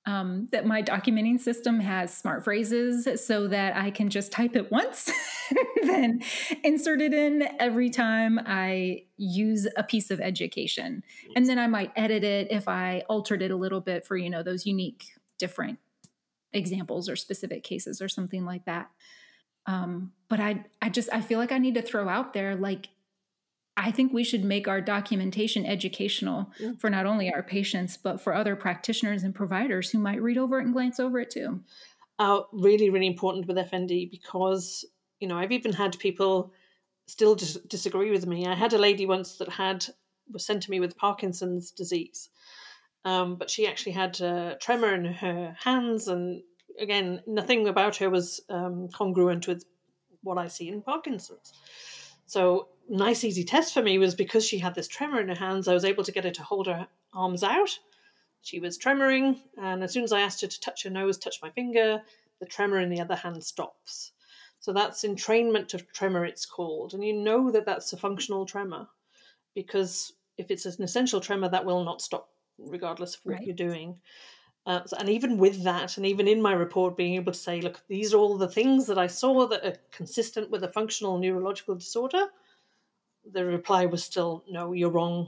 that my documenting system has smart phrases so that I can just type it once, then insert it in every time I use a piece of education. And then I might edit it if I altered it a little bit for, those unique, different examples or specific cases or something like that. But I feel like I need to throw out there, like, I think we should make our documentation educational for not only our patients, but for other practitioners and providers who might read over it and glance over it too. Really, really important with FND because, I've even had people still disagree with me. I had a lady once that was sent to me with Parkinson's disease, but she actually had a tremor in her hands. And again, nothing about her was congruent with what I see in Parkinson's. So nice, easy test for me was because she had this tremor in her hands, I was able to get her to hold her arms out. She was tremoring, and as soon as I asked her to touch her nose, touch my finger, the tremor in the other hand stops. So that's entrainment of tremor, it's called. And you know that that's a functional tremor because if it's an essential tremor, that will not stop regardless of what you're doing. And even with that, and even in my report, being able to say, look, these are all the things that I saw that are consistent with a functional neurological disorder, the reply was still, no, you're wrong.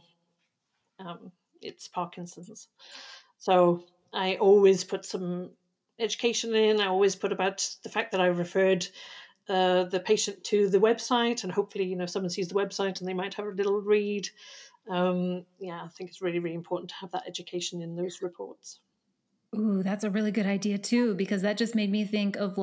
It's Parkinson's. So I always put some education in. I always put about the fact that I referred the patient to the website, and hopefully, someone sees the website and they might have a little read. I think it's really, really important to have that education in those reports. Ooh, that's a really good idea too, because that just made me think of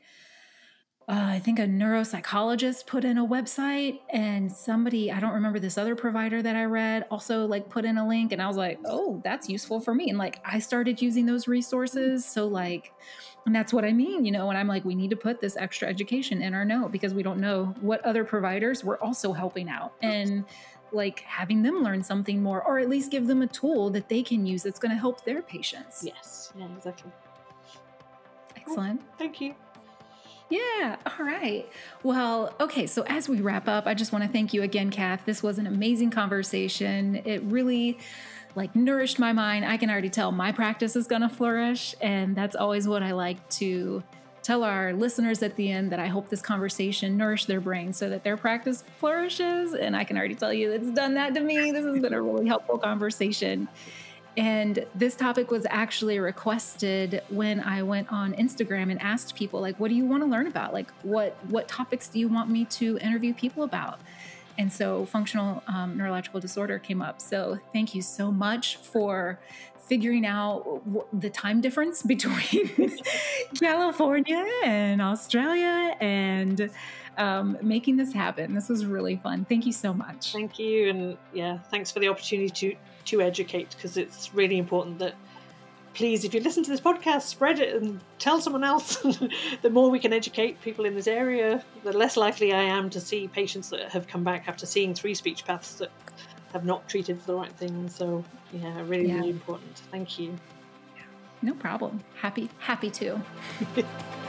I think a neuropsychologist put in a website, and somebody, I don't remember, this other provider that I read also put in a link, and I was like, oh, that's useful for me. And I started using those resources. So and that's what I mean, when I'm like, we need to put this extra education in our note because we don't know what other providers were also helping out, and having them learn something more, or at least give them a tool that they can use that's going to help their patients. Yes. Yeah, exactly. Excellent. Cool. Thank you. Yeah. All right. Well, okay. So as we wrap up, I just want to thank you again, Kath. This was an amazing conversation. It really nourished my mind. I can already tell my practice is going to flourish. And that's always what I like to tell our listeners at the end, that I hope this conversation nourished their brain so that their practice flourishes. And I can already tell you it's done that to me. This has been a really helpful conversation. And this topic was actually requested when I went on Instagram and asked people, what do you want to learn about? What topics do you want me to interview people about? And so functional neurological disorder came up. So thank you so much for figuring out the time difference between California and Australia and making this happen. This was really fun. Thank you so much. Thank you. And thanks for the opportunity to educate, because it's really important that, please, if you listen to this podcast, spread it and tell someone else. The more we can educate people in this area, the less likely I am to see patients that have come back after seeing 3 speech paths that have not treated for the right thing. So really important. Thank you. No problem. Happy to.